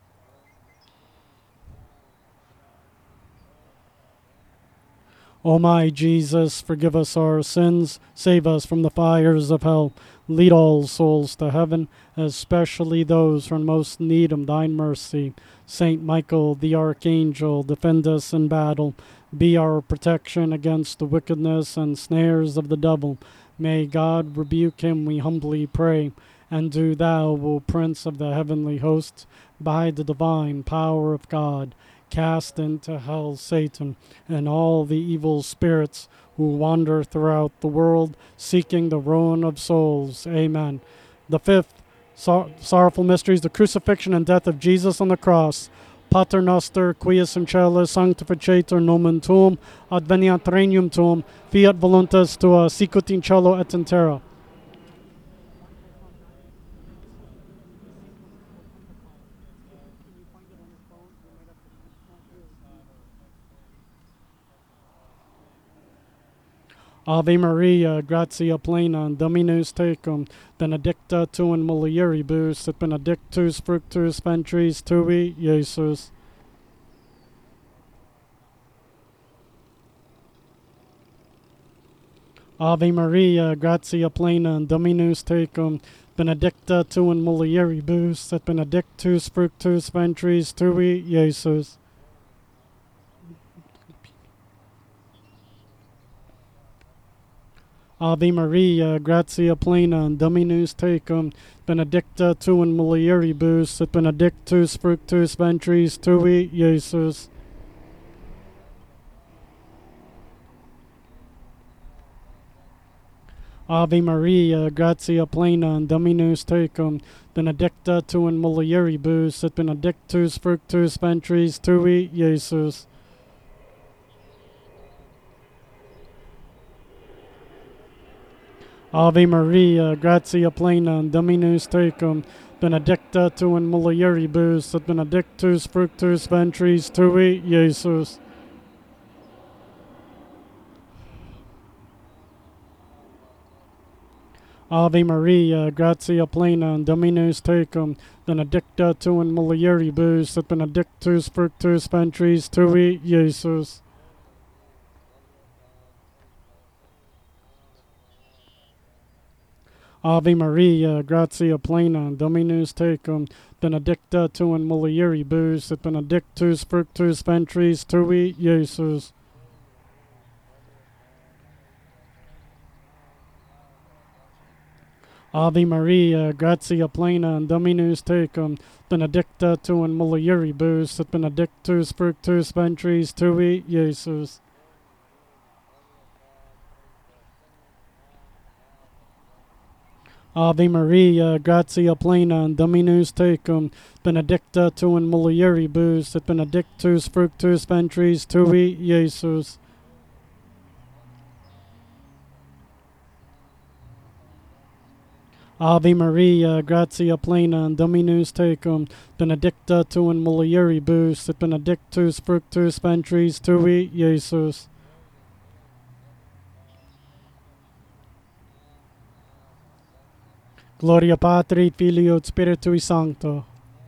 O my Jesus, forgive us our sins, save us from the fires of hell, lead all souls to heaven, especially those who are in most need of thine mercy. Saint Michael, the Archangel, defend us in battle, be our protection against the wickedness and snares of the devil. May God rebuke him, we humbly pray. And do thou, O Prince of the heavenly hosts, by the divine power of God, cast into hell Satan and all the evil spirits who wander throughout the world, seeking the ruin of souls. Amen. The fifth sorrowful mystery is the crucifixion and death of Jesus on the cross. Pater noster, quies in cielo sanctificetur nomen tuum, adveniat regnum tuum, fiat voluntas tua, sicut in cielo et in terra. Ave Maria, gratia plena, Dominus tecum, benedicta tu in mulieribus, et benedictus fructus ventris tui, Iesus. Ave Maria, gratia plena, Dominus tecum, benedicta tu in mulieribus, et benedictus fructus ventris tui, Iesus. Ave Maria, gratia plena, Dominus tecum, benedicta tu in mulieribus, et benedictus fructus ventris tui, Iesus. Ave Maria, gratia plena, Dominus tecum, benedicta tu in mulieribus, et benedictus fructus ventris tui, Iesus. Ave Maria, gratia plena, Dominus tecum, benedicta tu in mulieribus, et benedictus fructus ventris tui, Iesus. Ave Maria, gratia plena, Dominus tecum, benedicta tu in mulieribus, et benedictus fructus ventris tui, Iesus. Ave Maria, gratia plena, Dominus tecum, benedicta tu in mulieribus, et benedictus fructus ventris tui, Iesus. Ave Maria, gratia plena, Dominus tecum, benedicta tu in mulieribus, et benedictus fructus ventris tui, Iesus. Ave Maria, gratia plena, Dominus tecum, benedicta tu in mulieribus, et benedictus fructus ventris tui, Iesus. Ave Maria, gratia plena, Dominus tecum, benedicta tu in mulieribus, et benedictus fructus ventris tui, Iesus. Gloria Patri, Filio, et Spiritui Sancto.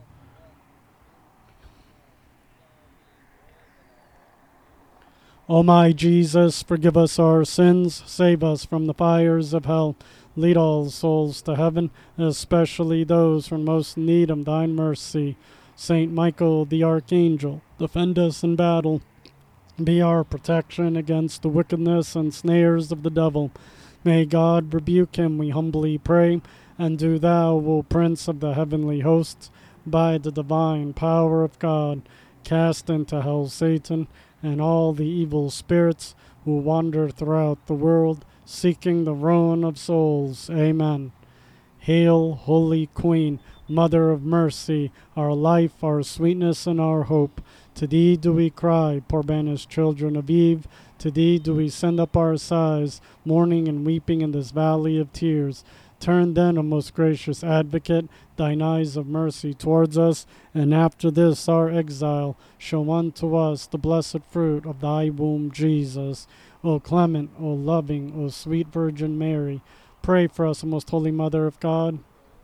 O my Jesus, forgive us our sins, save us from the fires of hell, lead all souls to heaven, especially those who are most in need of thine mercy. Saint Michael the Archangel, defend us in battle, be our protection against the wickedness and snares of the devil. May God rebuke him, we humbly pray. And do thou, O Prince of the heavenly hosts, by the divine power of God, cast into hell Satan and all the evil spirits who wander throughout the world, seeking the ruin of souls. Amen. Hail, Holy Queen, Mother of Mercy, our life, our sweetness, and our hope. To thee do we cry, poor banished children of Eve. To thee do we send up our sighs, mourning and weeping in this valley of tears. Turn then, O most gracious Advocate, thine eyes of mercy towards us, and after this our exile, show unto us the blessed fruit of thy womb, Jesus. O clement, O loving, O sweet Virgin Mary, pray for us, O most holy Mother of God.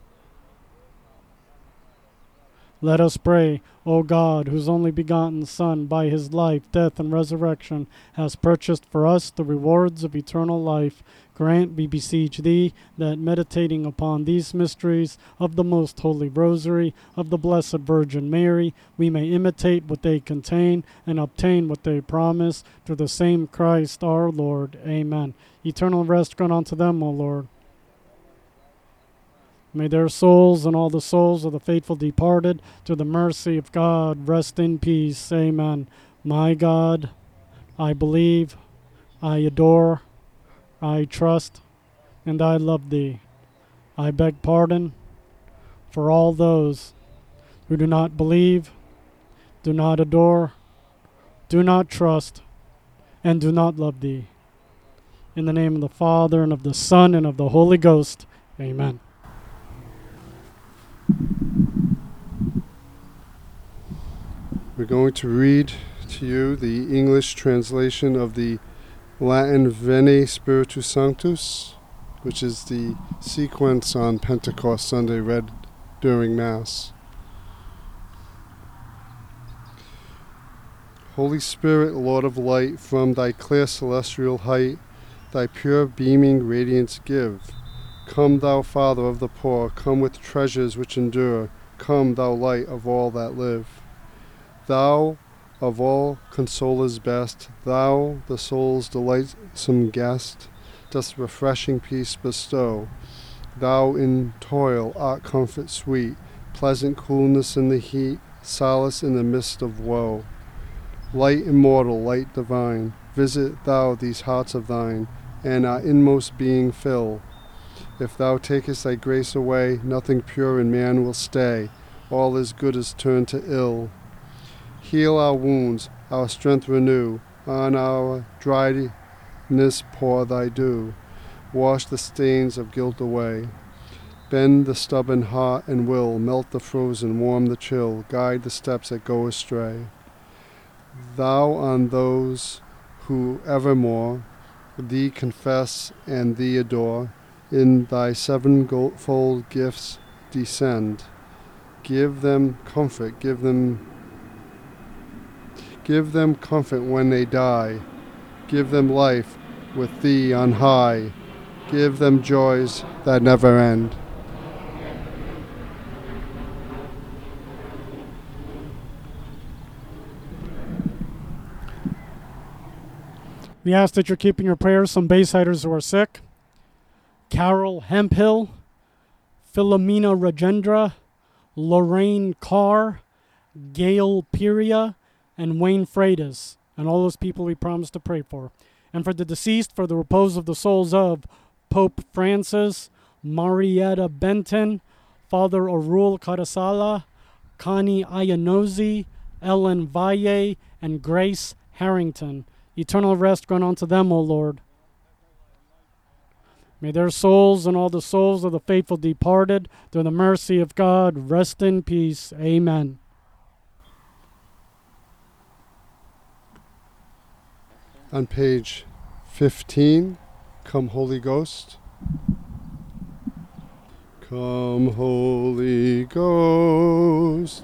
Let us pray, O God, whose only begotten Son, by his life, death, and resurrection, has purchased for us the rewards of eternal life. Grant, we beseech thee, that meditating upon these mysteries of the most holy rosary of the Blessed Virgin Mary, we may imitate what they contain and obtain what they promise, through the same Christ our Lord. Amen. Eternal rest grant unto them, O Lord. May their souls and all the souls of the faithful departed, to the mercy of God, rest in peace. Amen. My God, I believe, I adore, I trust, and I love thee. I beg pardon for all those who do not believe, do not adore, do not trust, and do not love thee. In the name of the Father, and of the Son, and of the Holy Ghost. Amen. We're going to read to you the English translation of the Latin Veni Spiritus Sanctus, which is the sequence on Pentecost Sunday read during Mass. Holy Spirit, Lord of light, from thy clear celestial height, thy pure beaming radiance give. Come, thou Father of the poor, come with treasures which endure, come, thou light of all that live. Thou, of all consolers best, thou, the soul's delightsome guest, dost refreshing peace bestow. Thou in toil art comfort sweet, pleasant coolness in the heat, solace in the midst of woe. Light immortal, light divine, visit thou these hearts of thine, and our inmost being fill. If thou takest thy grace away, nothing pure in man will stay, all is good is turned to ill. Heal our wounds, our strength renew, on our dryness pour thy dew. Wash the stains of guilt away. Bend the stubborn heart and will, melt the frozen, warm the chill, guide the steps that go astray. Thou on those who evermore thee confess and thee adore, in thy sevenfold gifts descend. Give them comfort, give them comfort when they die. Give them life with thee on high. Give them joys that never end. We ask that you're keeping your prayers some Baysiders who are sick. Carol Hemphill, Philomena Rajendra, Lorraine Carr, Gail Piria, and Wayne Freitas, and all those people we promised to pray for. And for the deceased, for the repose of the souls of Pope Francis, Marietta Benton, Father Arul Karasala, Connie Ayanozi, Ellen Valle, and Grace Harrington. Eternal rest grant unto them, O Lord. May their souls and all the souls of the faithful departed, through the mercy of God, rest in peace. Amen. On page 15, Come Holy Ghost. Come Holy Ghost,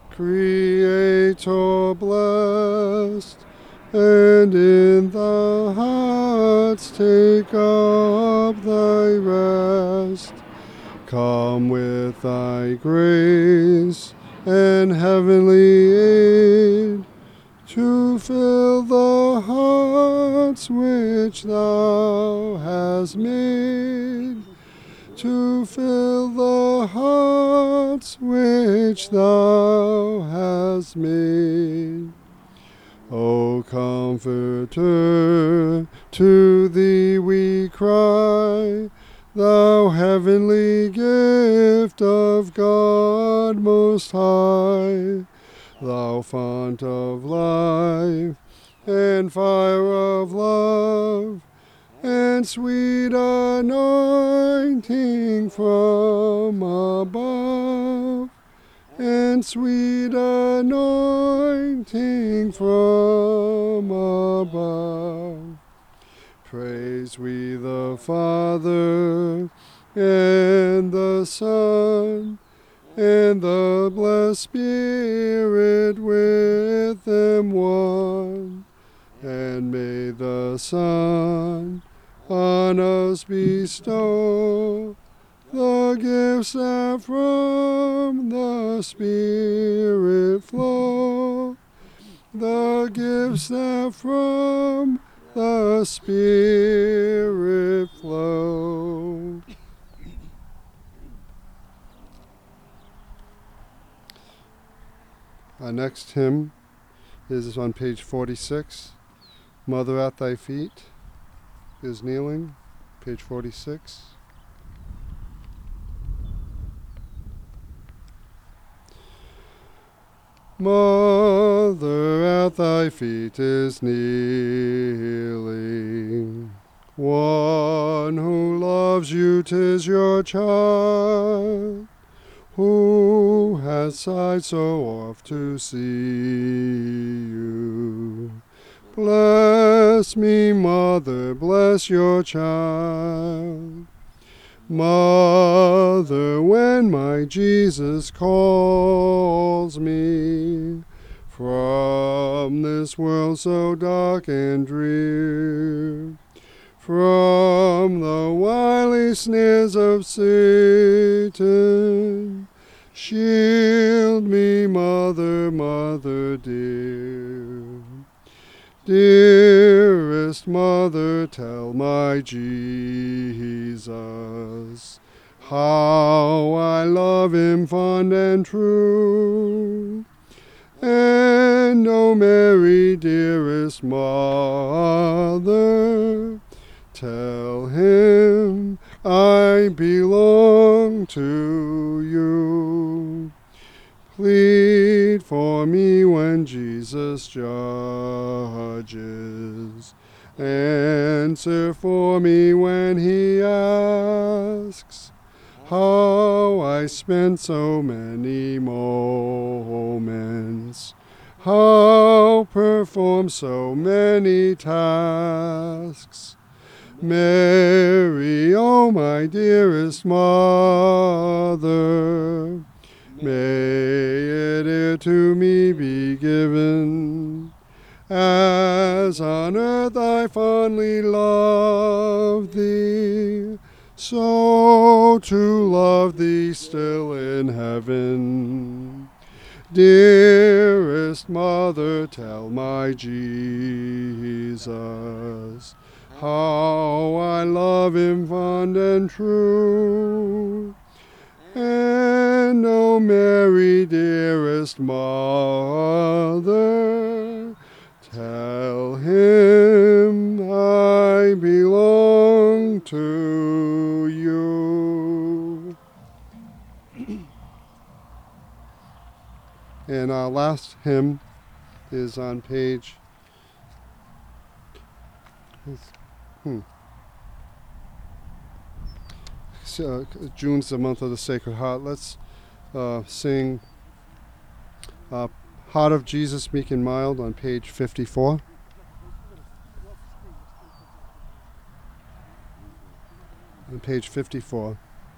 Creator blessed, and in the hearts take up thy rest. Come with thy grace and heavenly aid, to fill the hearts which thou hast made, to fill the hearts which thou hast made. O Comforter, to thee we cry, thou heavenly gift of God Most High, thou fount of life and fire of love, and sweet anointing from above, and sweet anointing from above. Praise we the Father and the Son and the blessed Spirit with them one. And may the Son on us bestow the gifts that from the Spirit flow, the gifts that from the Spirit flow. Our next hymn is on page 46. Mother at thy feet is kneeling, page 46. Mother at thy feet is kneeling, one who loves you, 'tis your child, who has sighed so oft to see you. Bless me, Mother, bless your child. Mother, when my Jesus calls me from this world so dark and drear, from the wily snares of Satan, shield me, Mother, Mother dear. Dearest Mother, tell my Jesus how I love him fond and true. And O Mary, dearest Mother, tell him I belong to you. Plead for me when Jesus judges. Answer for me when he asks how I spent so many moments, how performed so many tasks. Mary, oh my dearest Mother, may it here to me be given, as on earth I fondly love thee, so to love thee still in heaven. Dearest Mother, tell my Jesus how I love him fond and true. And O Mary, dearest Mother, tell him I belong to you. And our last hymn is on page... June's the month of the Sacred Heart. Let's sing Heart of Jesus, Meek and Mild on page 54. On page 54.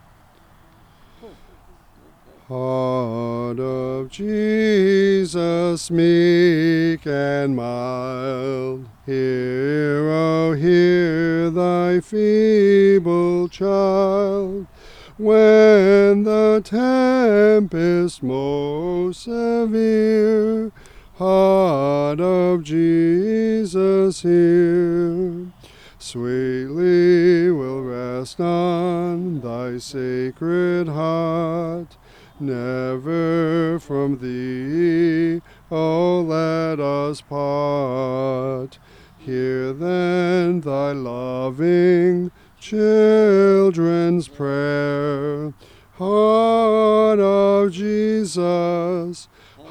Heart of Jesus, meek and mild, hear, oh, hear thy feeble child. When the tempest most severe, heart of Jesus, hear. Sweetly will rest on thy sacred heart, never from thee, oh, let us part. Hear then thy loving children's prayer. Heart of Jesus,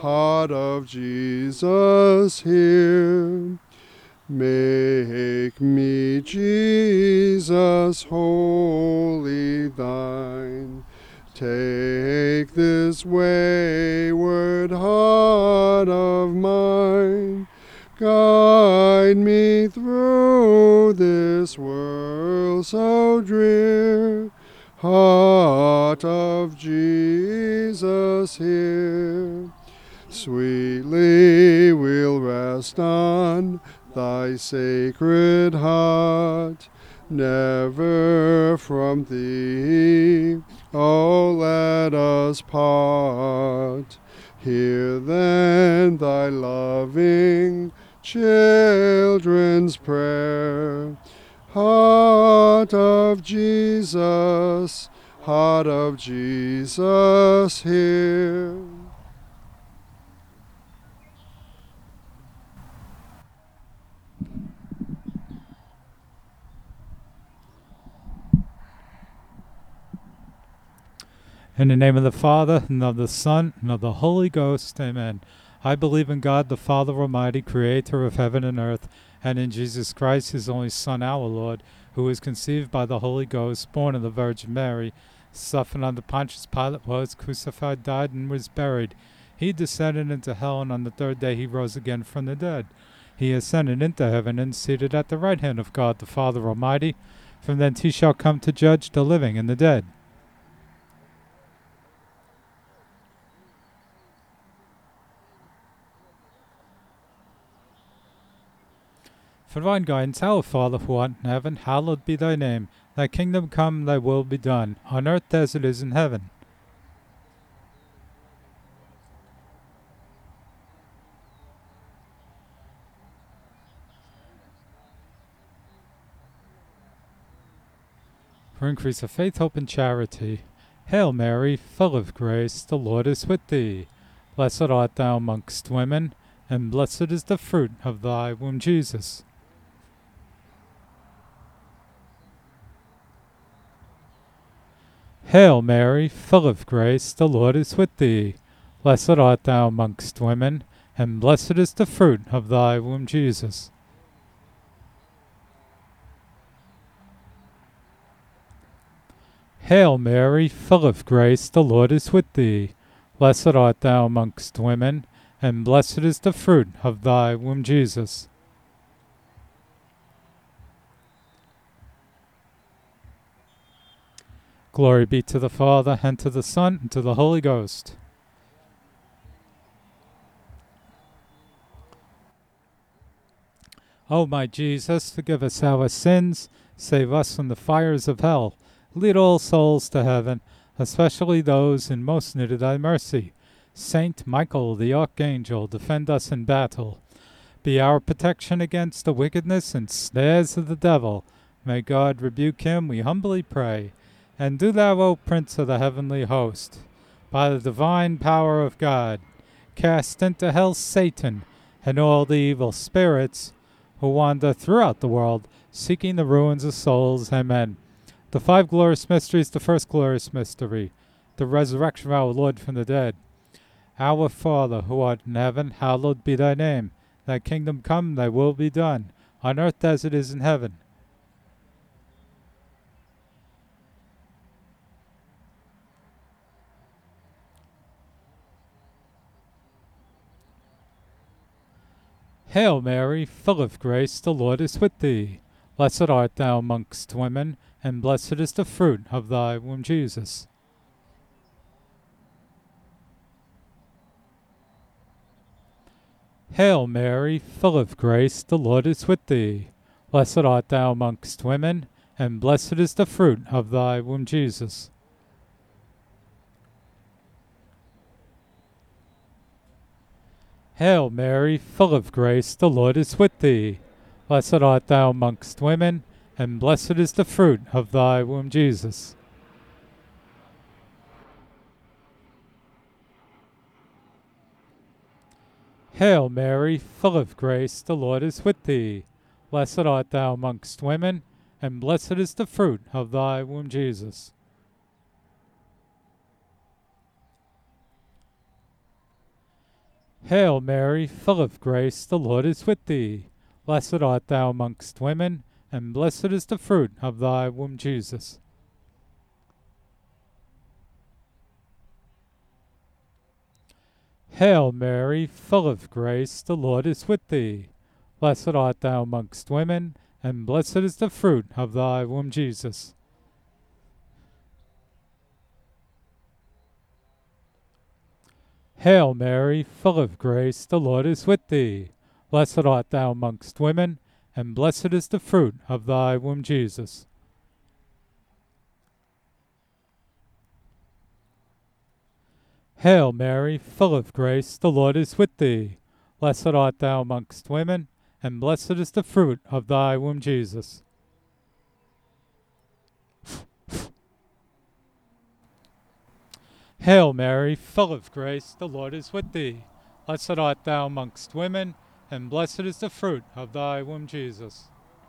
hear. Make me, Jesus, wholly thine. Take this wayward heart of mine. Guide me through this world so drear. Heart of Jesus, hear. Sweetly we'll rest on thy sacred heart, never from thee, oh, let us part. Hear then thy loving children's prayer. Heart of Jesus, hear. In the name of the Father, and of the Son, and of the Holy Ghost, amen. I believe in God, the Father Almighty, creator of heaven and earth, and in Jesus Christ, his only Son, our Lord, who was conceived by the Holy Ghost, born of the Virgin Mary, suffered under Pontius Pilate, was crucified, died, and was buried. He descended into hell, and on the third day he rose again from the dead. He ascended into heaven, and seated at the right hand of God, the Father Almighty. From thence he shall come to judge the living and the dead. For divine guidance, our Father who art in heaven, hallowed be thy name. Thy kingdom come, thy will be done, on earth as it is in heaven. For increase of faith, hope, and charity. Hail Mary, full of grace, the Lord is with thee. Blessed art thou amongst women, and blessed is the fruit of thy womb, Jesus. Hail Mary, full of grace, the Lord is with thee. Blessed art thou amongst women, and blessed is the fruit of thy womb, Jesus. Hail Mary, full of grace, the Lord is with thee. Blessed art thou amongst women, and blessed is the fruit of thy womb, Jesus. Glory be to the Father, and to the Son, and to the Holy Ghost. O my Jesus, forgive us our sins, save us from the fires of hell. Lead all souls to heaven, especially those in most need of thy mercy. Saint Michael the Archangel, defend us in battle. Be our protection against the wickedness and snares of the devil. May God rebuke him, we humbly pray. And do thou, O Prince of the heavenly host, by the divine power of God, cast into hell Satan and all the evil spirits who wander throughout the world, seeking the ruins of souls. Amen. The five glorious mysteries, the first glorious mystery, the resurrection of our Lord from the dead. Our Father, who art in heaven, hallowed be thy name. Thy kingdom come, thy will be done, on earth as it is in heaven. Hail Mary, full of grace, the Lord is with thee. Blessed art thou amongst women, and blessed is the fruit of thy womb, Jesus. Hail Mary, full of grace, the Lord is with thee. Blessed art thou amongst women, and blessed is the fruit of thy womb, Jesus. Hail Mary, full of grace, the Lord is with thee. Blessed art thou amongst women, and blessed is the fruit of thy womb, Jesus. Hail Mary, full of grace, the Lord is with thee. Blessed art thou amongst women, and blessed is the fruit of thy womb, Jesus. Hail Mary, full of grace, the Lord is with thee. Blessed art thou amongst women, and blessed is the fruit of thy womb, Jesus. Hail Mary, full of grace, the Lord is with thee. Blessed art thou amongst women, and blessed is the fruit of thy womb, Jesus. Hail Mary, full of grace, the Lord is with thee. Blessed art thou amongst women, and blessed is the fruit of thy womb, Jesus. Hail Mary, full of grace, the Lord is with thee. Blessed art thou amongst women, and blessed is the fruit of thy womb, Jesus. Hail Mary, full of grace, the Lord is with thee. Blessed art thou amongst women, and blessed is the fruit of thy womb, Jesus.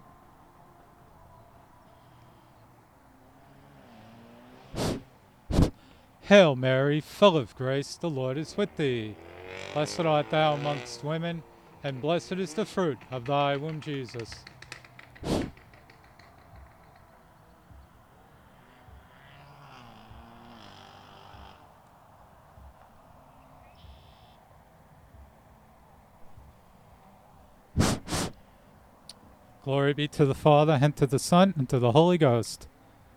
Hail Mary, full of grace, the Lord is with thee. Blessed art thou amongst women, and blessed is the fruit of thy womb, Jesus. Glory be to the Father, and to the Son, and to the Holy Ghost.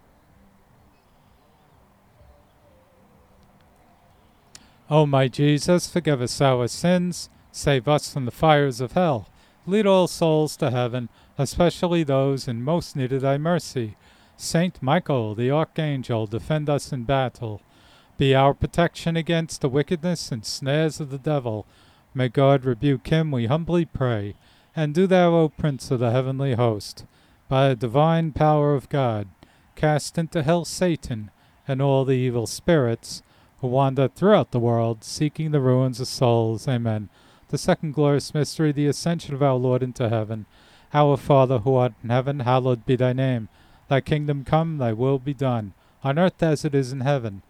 O my Jesus, forgive us our sins, save us from the fires of hell. Lead all souls to heaven, especially those in most need of thy mercy. Saint Michael, the Archangel, defend us in battle. Be our protection against the wickedness and snares of the devil. May God rebuke him, we humbly pray. And do thou, O Prince of the heavenly host, by the divine power of God, cast into hell Satan and all the evil spirits who wander throughout the world, seeking the ruins of souls. Amen. The second glorious mystery, the ascension of our Lord into heaven. Our Father, who art in heaven, hallowed be thy name. Thy kingdom come, thy will be done, on earth as it is in heaven.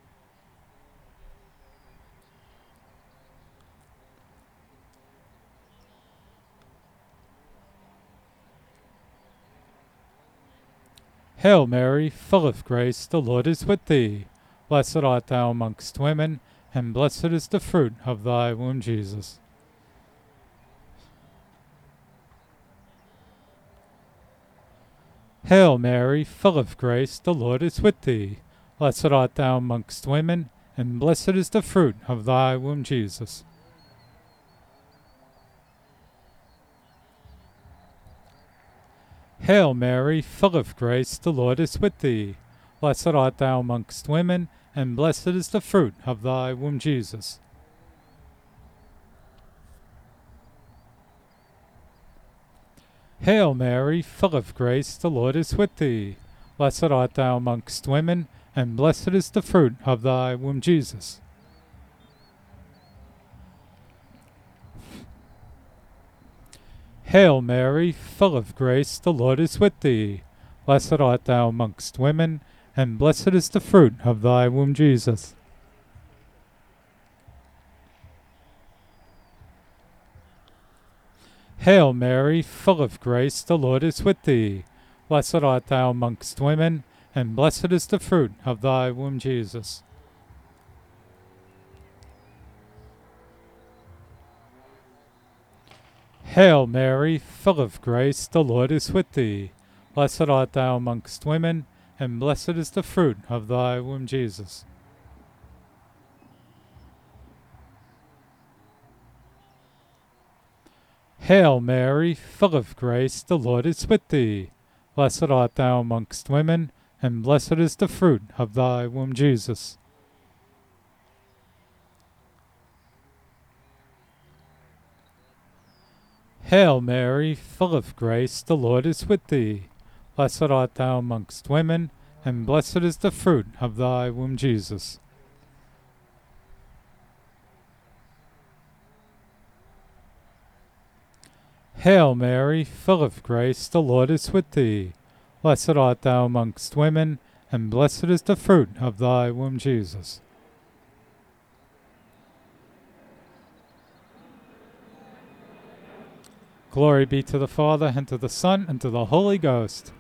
Hail Mary, full of grace, the Lord is with thee. Blessed art thou amongst women, and blessed is the fruit of thy womb, Jesus. Hail Mary, full of grace, the Lord is with thee. Blessed art thou amongst women, and blessed is the fruit of thy womb, Jesus. Hail Mary, full of grace, the Lord is with thee. Blessed art thou amongst women, and blessed is the fruit of thy womb, Jesus. Hail Mary, full of grace, the Lord is with thee. Blessed art thou amongst women, and blessed is the fruit of thy womb, Jesus. Hail Mary, full of grace, the Lord is with thee. Blessed art thou amongst women, and blessed is the fruit of thy womb, Jesus. Hail Mary, full of grace, the Lord is with thee. Blessed art thou amongst women, and blessed is the fruit of thy womb, Jesus. Hail Mary, full of grace, the Lord is with thee. Blessed art thou amongst women, and blessed is the fruit of thy womb, Jesus. Hail Mary, full of grace, the Lord is with thee. Blessed art thou amongst women, and blessed is the fruit of thy womb, Jesus. Hail Mary, full of grace, the Lord is with thee. Blessed art thou amongst women, and blessed is the fruit of thy womb, Jesus. Hail Mary, full of grace, the Lord is with thee. Blessed art thou amongst women, and blessed is the fruit of thy womb, Jesus. Glory be to the Father, and to the Son, and to the Holy Ghost.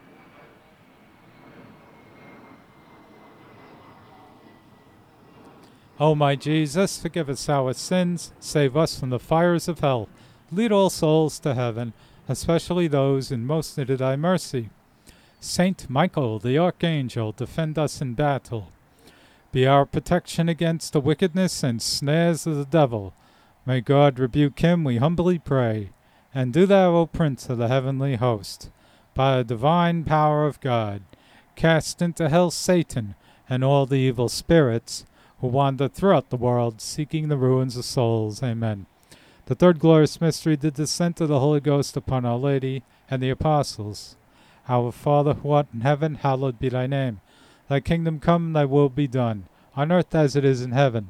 O my Jesus, forgive us our sins, save us from the fires of hell. Lead all souls to heaven, especially those in most need of thy mercy. Saint Michael, the Archangel, defend us in battle. Be our protection against the wickedness and snares of the devil. May God rebuke him, we humbly pray. And do thou, O Prince of the heavenly host, by the divine power of God, cast into hell Satan and all the evil spirits who wander throughout the world, seeking the ruins of souls. Amen. The third glorious mystery, the descent of the Holy Ghost upon Our Lady and the apostles. Our Father, who art in heaven, hallowed be thy name. Thy kingdom come, thy will be done, on earth as it is in heaven.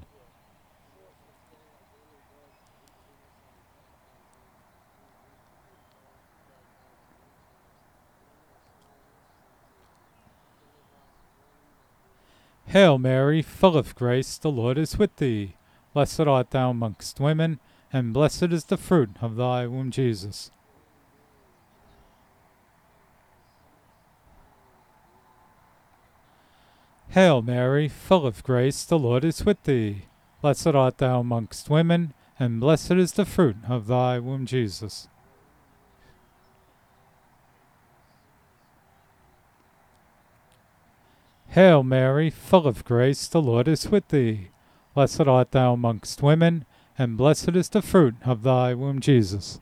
Hail Mary, full of grace, the Lord is with thee. Blessed art thou amongst women, and blessed is the fruit of thy womb, Jesus. Hail Mary, full of grace, the Lord is with thee. Blessed art thou amongst women, and blessed is the fruit of thy womb, Jesus. Hail Mary, full of grace, the Lord is with thee. Blessed art thou amongst women, and blessed is the fruit of thy womb, Jesus.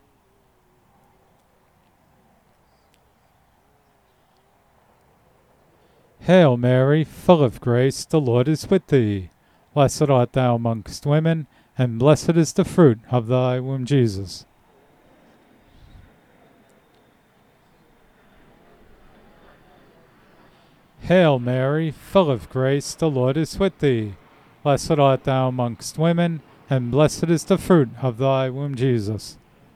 Hail Mary, full of grace, the Lord is with thee. Blessed art thou amongst women, and blessed is the fruit of thy womb, Jesus. Hail Mary, full of grace, the Lord is with thee. Blessed art thou amongst women, and blessed is the fruit of thy womb, Jesus.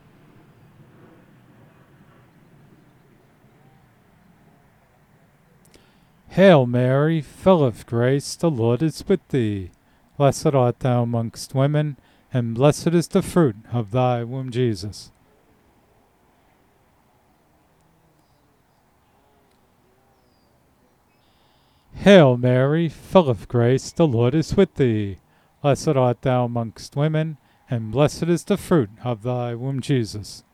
Hail Mary, full of grace, the Lord is with thee. Blessed art thou amongst women, and blessed is the fruit of thy womb, Jesus. Hail Mary, full of grace, the Lord is with thee. Blessed art thou amongst women, and blessed is the fruit of thy womb, Jesus.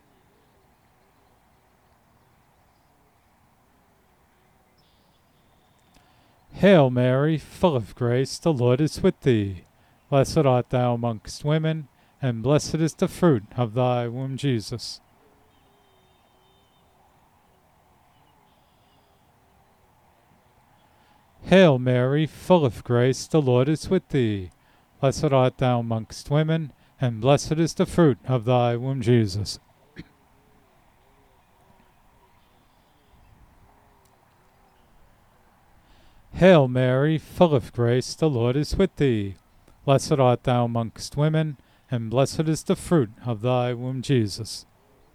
Hail Mary, full of grace, the Lord is with thee. Blessed art thou amongst women, and blessed is the fruit of thy womb, Jesus. Hail Mary, full of grace, the Lord is with thee. Blessed art thou amongst women, and blessed is the fruit of thy womb, Jesus. Hail Mary, full of grace, the Lord is with thee. Blessed art thou amongst women, and blessed is the fruit of thy womb, Jesus.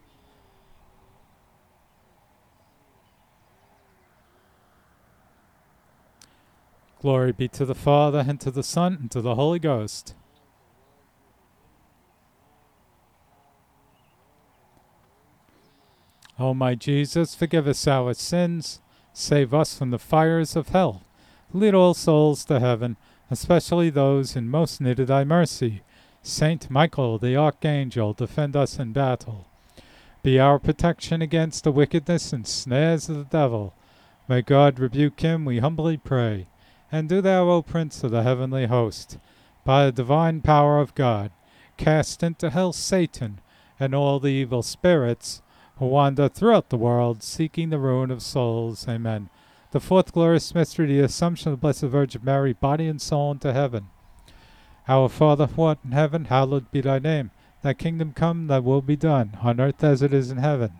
Glory be to the Father, and to the Son, and to the Holy Ghost. O my Jesus, forgive us our sins, save us from the fires of hell. Lead all souls to heaven, especially those in most need of thy mercy. Saint Michael the Archangel, defend us in battle. Be our protection against the wickedness and snares of the devil. May God rebuke him, we humbly pray. And do thou, O Prince of the heavenly host, by the divine power of God, cast into hell Satan and all the evil spirits who wander throughout the world, seeking the ruin of souls. Amen. The fourth glorious mystery, the Assumption of the Blessed Virgin Mary, body and soul into heaven. Our Father who art in heaven, hallowed be thy name. Thy kingdom come, thy will be done, on earth as it is in heaven.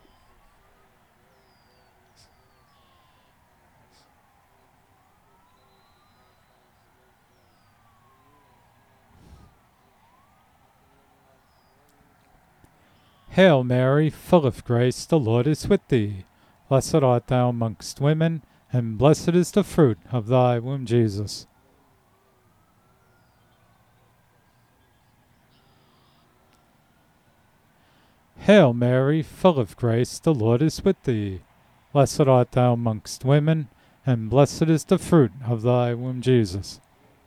Hail Mary, full of grace, the Lord is with thee. Blessed art thou amongst women, and blessed is the fruit of thy womb, Jesus. Hail Mary, full of grace, the Lord is with thee. Blessed art thou amongst women, and blessed is the fruit of thy womb, Jesus.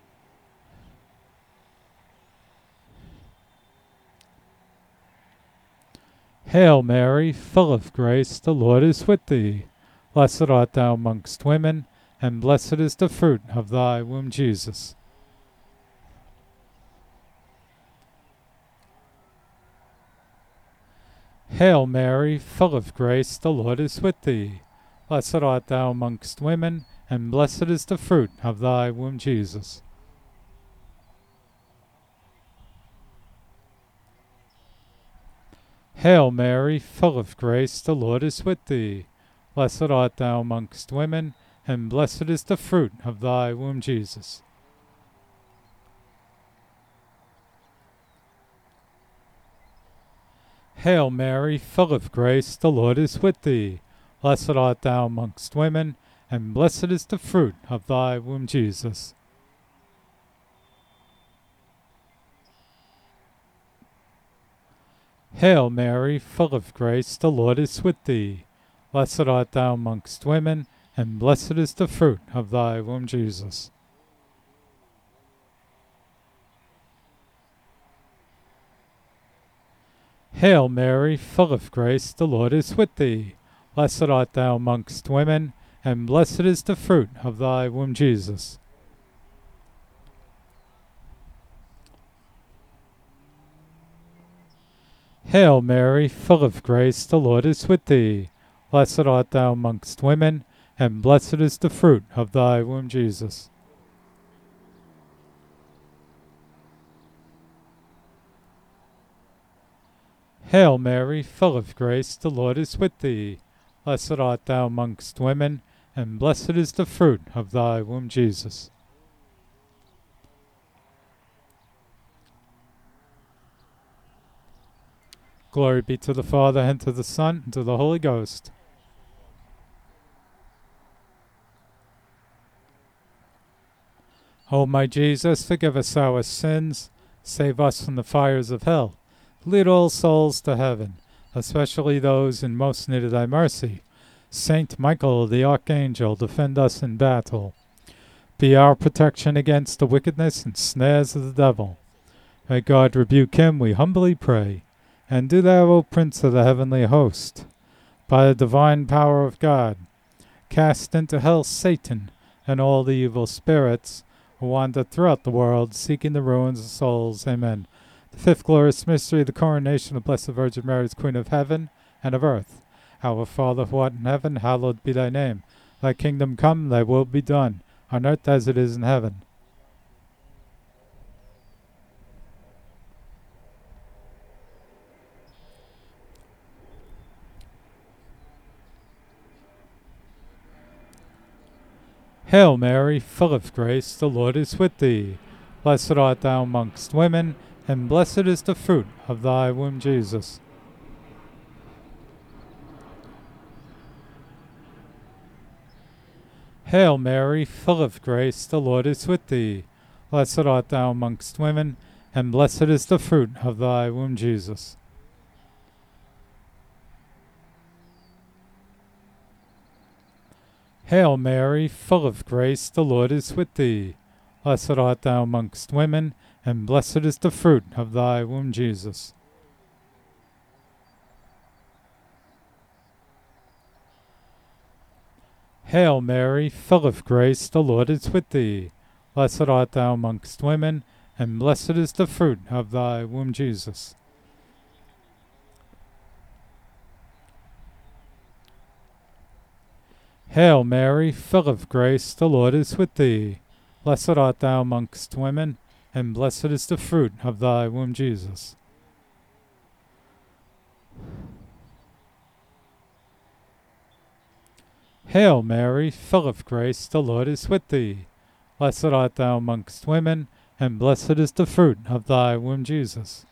Hail Mary, full of grace, the Lord is with thee. Blessed art thou amongst women, and blessed is the fruit of thy womb, Jesus. Hail Mary, full of grace, the Lord is with thee. Blessed art thou amongst women, and blessed is the fruit of thy womb, Jesus. Hail Mary, full of grace, the Lord is with thee. Blessed art thou amongst women, and blessed is the fruit of thy womb, Jesus. Hail Mary, full of grace, the Lord is with thee. Blessed art thou amongst women, and blessed is the fruit of thy womb, Jesus. Hail Mary, full of grace, the Lord is with thee. Blessed art thou amongst women, and blessed is the fruit of thy womb, Jesus. Hail Mary, full of grace, the Lord is with thee. Blessed art thou amongst women, and blessed is the fruit of thy womb, Jesus. Hail Mary, full of grace, the Lord is with thee. Blessed art thou amongst women, and blessed is the fruit of thy womb, Jesus. Hail Mary, full of grace, the Lord is with thee. Blessed art thou amongst women, and blessed is the fruit of thy womb, Jesus. Glory be to the Father, and to the Son, and to the Holy Ghost. O my Jesus, forgive us our sins, save us from the fires of hell. Lead all souls to heaven, especially those in most need of thy mercy. Saint Michael the Archangel, defend us in battle. Be our protection against the wickedness and snares of the devil. May God rebuke him, we humbly pray. And do thou, O Prince of the heavenly host, by the divine power of God, cast into hell Satan and all the evil spirits who wander throughout the world, seeking the ruins of souls. Amen. The fifth glorious mystery, the coronation of Blessed Virgin Mary as Queen of heaven and of earth. Our Father who art in heaven, hallowed be thy name. Thy kingdom come, thy will be done, on earth as it is in heaven. Hail Mary, full of grace, the Lord is with thee. Blessed art thou amongst women, and blessed is the fruit of thy womb, Jesus. Hail Mary, full of grace, the Lord is with thee. Blessed art thou amongst women, and blessed is the fruit of thy womb, Jesus. Hail Mary, full of grace, the Lord is with thee. Blessed art thou amongst women, and blessed is the fruit of thy womb, Jesus. Hail Mary, full of grace, the Lord is with thee. Blessed art thou amongst women, and blessed is the fruit of thy womb, Jesus. Hail Mary, full of grace, the Lord is with thee. Blessed art thou amongst women, and blessed is the fruit of thy womb, Jesus. Hail Mary, full of grace, the Lord is with thee. Blessed art thou amongst women, and blessed is the fruit of thy womb, Jesus.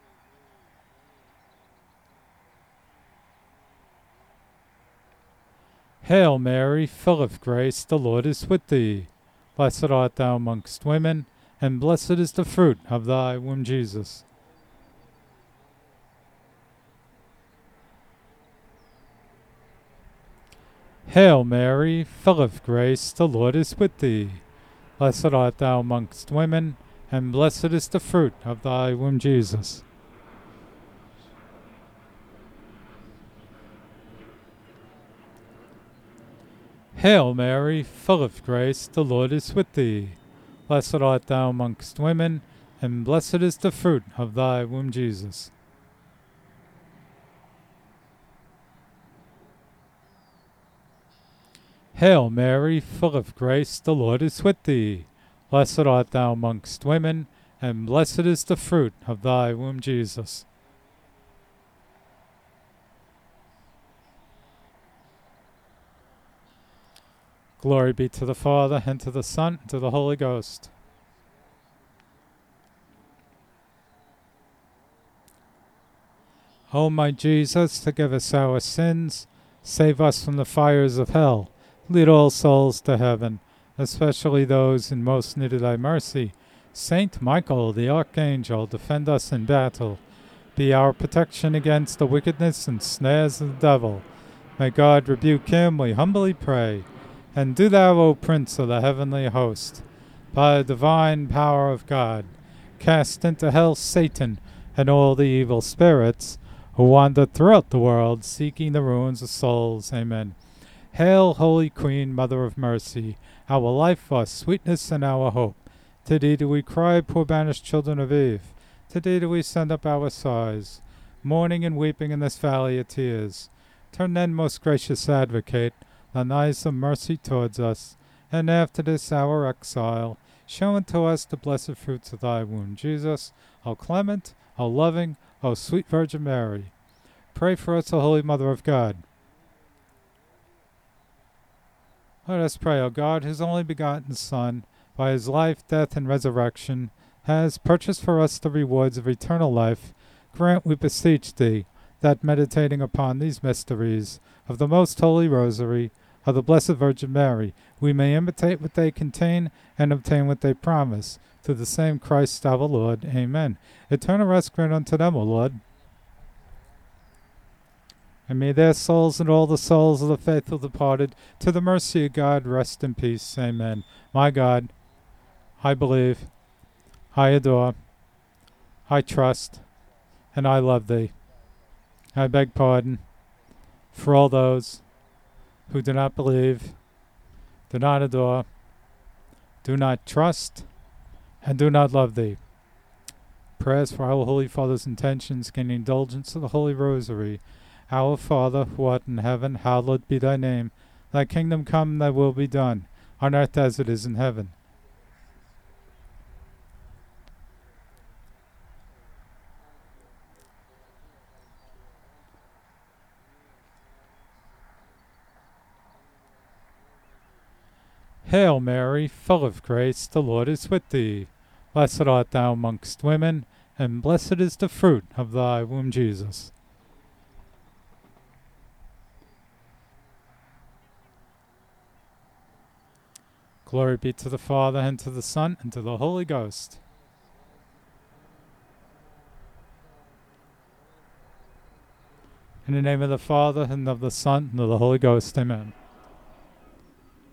Hail Mary, full of grace, the Lord is with thee. Blessed art thou amongst women, and blessed is the fruit of thy womb, Jesus. Hail Mary, full of grace, the Lord is with thee. Blessed art thou amongst women, and blessed is the fruit of thy womb, Jesus. Hail Mary, full of grace, the Lord is with thee. Blessed art thou amongst women, and blessed is the fruit of thy womb, Jesus. Hail Mary, full of grace, the Lord is with thee. Blessed art thou amongst women, and blessed is the fruit of thy womb, Jesus. Glory be to the Father, and to the Son, and to the Holy Ghost. O my Jesus, forgive us our sins, save us from the fires of hell, lead all souls to heaven, especially those in most need of thy mercy. Saint Michael, the Archangel, defend us in battle. Be our protection against the wickedness and snares of the devil. May God rebuke him, we humbly pray. And do thou, O Prince of the heavenly host, by the divine power of God, cast into hell Satan and all the evil spirits who wander throughout the world, seeking the ruins of souls. Amen. Hail, Holy Queen, Mother of Mercy, our life, our sweetness, and our hope. To thee do we cry, poor banished children of Eve. To thee do we send up our sighs, mourning and weeping in this valley of tears. Turn then, most gracious Advocate, thine eyes of mercy towards us, and after this our exile, show unto us the blessed fruits of thy womb, Jesus, O clement, O loving, O sweet Virgin Mary. Pray for us, O Holy Mother of God. Let us pray, O God, whose only begotten Son, by his life, death, and resurrection, has purchased for us the rewards of eternal life. Grant, we beseech thee, that meditating upon these mysteries of the most holy Rosary of the Blessed Virgin Mary, we may imitate what they contain and obtain what they promise. Through the same Christ our Lord. Amen. Eternal rest grant unto them, O Lord. And may their souls and all the souls of the faithful departed to the mercy of God rest in peace. Amen. My God, I believe, I adore, I trust, and I love thee. I beg pardon for all those who do not believe, do not adore, do not trust, and do not love thee. Prayers for our Holy Father's intentions, gain indulgence of the Holy Rosary. Our Father, who art in heaven, hallowed be thy name. Thy kingdom come, thy will be done, on earth as it is in heaven. Hail Mary, full of grace, the Lord is with thee. Blessed art thou amongst women, and blessed is the fruit of thy womb, Jesus. Glory be to the Father, and to the Son, and to the Holy Ghost. In the name of the Father, and of the Son, and of the Holy Ghost. Amen.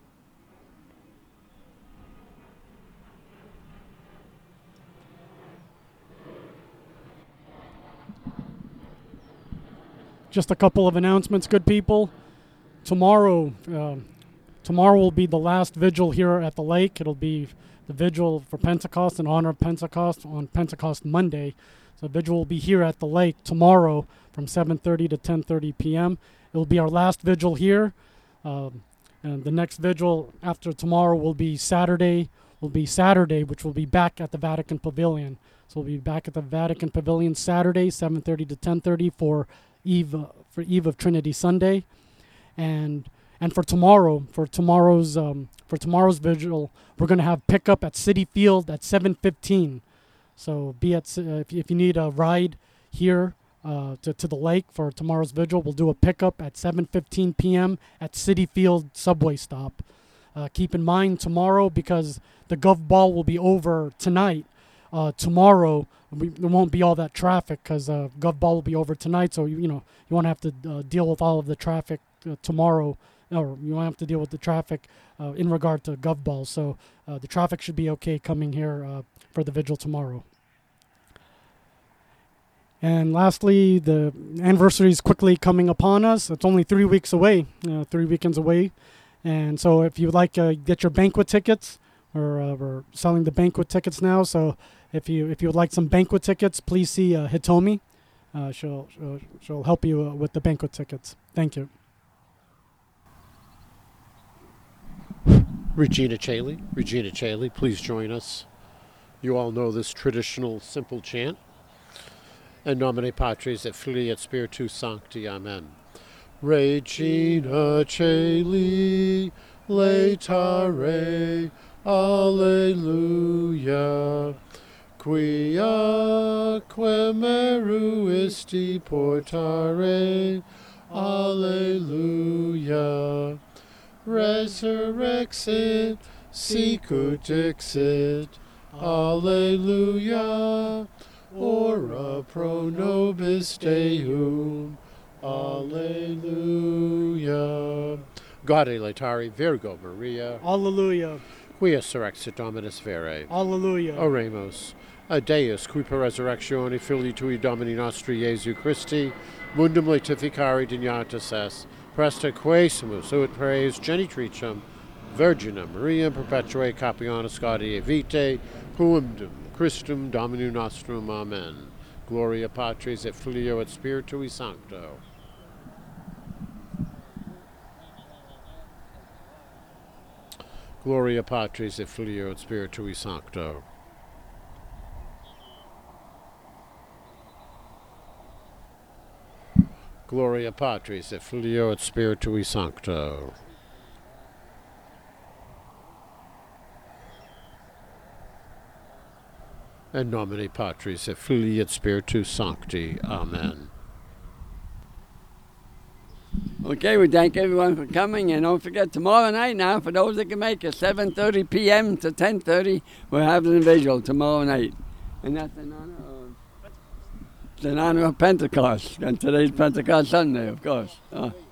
just a couple of announcements, good people. Tomorrow will be the last vigil here at the lake. It'll be the vigil for Pentecost in honor of Pentecost on Pentecost Monday. So the vigil will be here at the lake tomorrow from 7:30 to 10:30 p.m. It will be our last vigil here. And the next vigil after tomorrow will be Saturday, which will be back at the Vatican Pavilion. So we'll be back at the Vatican Pavilion Saturday, 7:30 to 10:30 for Eve of Trinity Sunday. And for tomorrow's vigil, we're going to have pickup at City Field at 7:15. So if you need a ride here to the lake for tomorrow's vigil, we'll do a pickup at 7:15 p.m. at City Field subway stop. Keep in mind tomorrow, because the Gov Ball will be over tonight. Tomorrow there won't be all that traffic because Gov Ball will be over tonight. So you won't have to deal with all of the traffic tomorrow, or you won't have to deal with the traffic in regard to Gov Ball. So the traffic should be okay coming here for the vigil tomorrow. And lastly, the anniversary is quickly coming upon us. It's only 3 weeks away, 3 weekends away. And so if you'd like to get your banquet tickets, we're selling the banquet tickets now. So if you would like some banquet tickets, please see Hitomi. She'll help you with the banquet tickets. Thank you. Regina Chaley, please join us. You all know this traditional simple chant. In nomine Patris et Filii et Spiritus Sancti. Amen. Regina Chaley, laetare, alleluia. Quia meruisti portare, alleluia. Resurrexit, sicut dixit, alleluia. Ora pro nobis Deum, alleluia. Gaude laetare Virgo Maria, Alleluia. quia surrexit Dominus vere, Alleluia. oremus. A Deus, qui per resurrectione Filii Tui Domini Nostri Iesu Christi, mundum laetificari dignatus es, presta quaesimus ut praes genitricem, Virginum Mariam perpetuae Capionis Gaudiae Vitae, Puum Christum Domini Nostrum. Amen. Gloria Patris et Filio et Spiritui Sancto. Gloria Patris et Filio et Spiritui Sancto. Gloria Patris et Filio et Spiritui Sancto. In nomine Patris et Filii et Spiritus Sancti. Amen. Okay, we thank everyone for coming, and don't forget tomorrow night now, for those that can make it, 7:30 p.m. to 10:30, we're having a vigil tomorrow night. And that's in honor of Pentecost, and today's Pentecost Sunday, of course.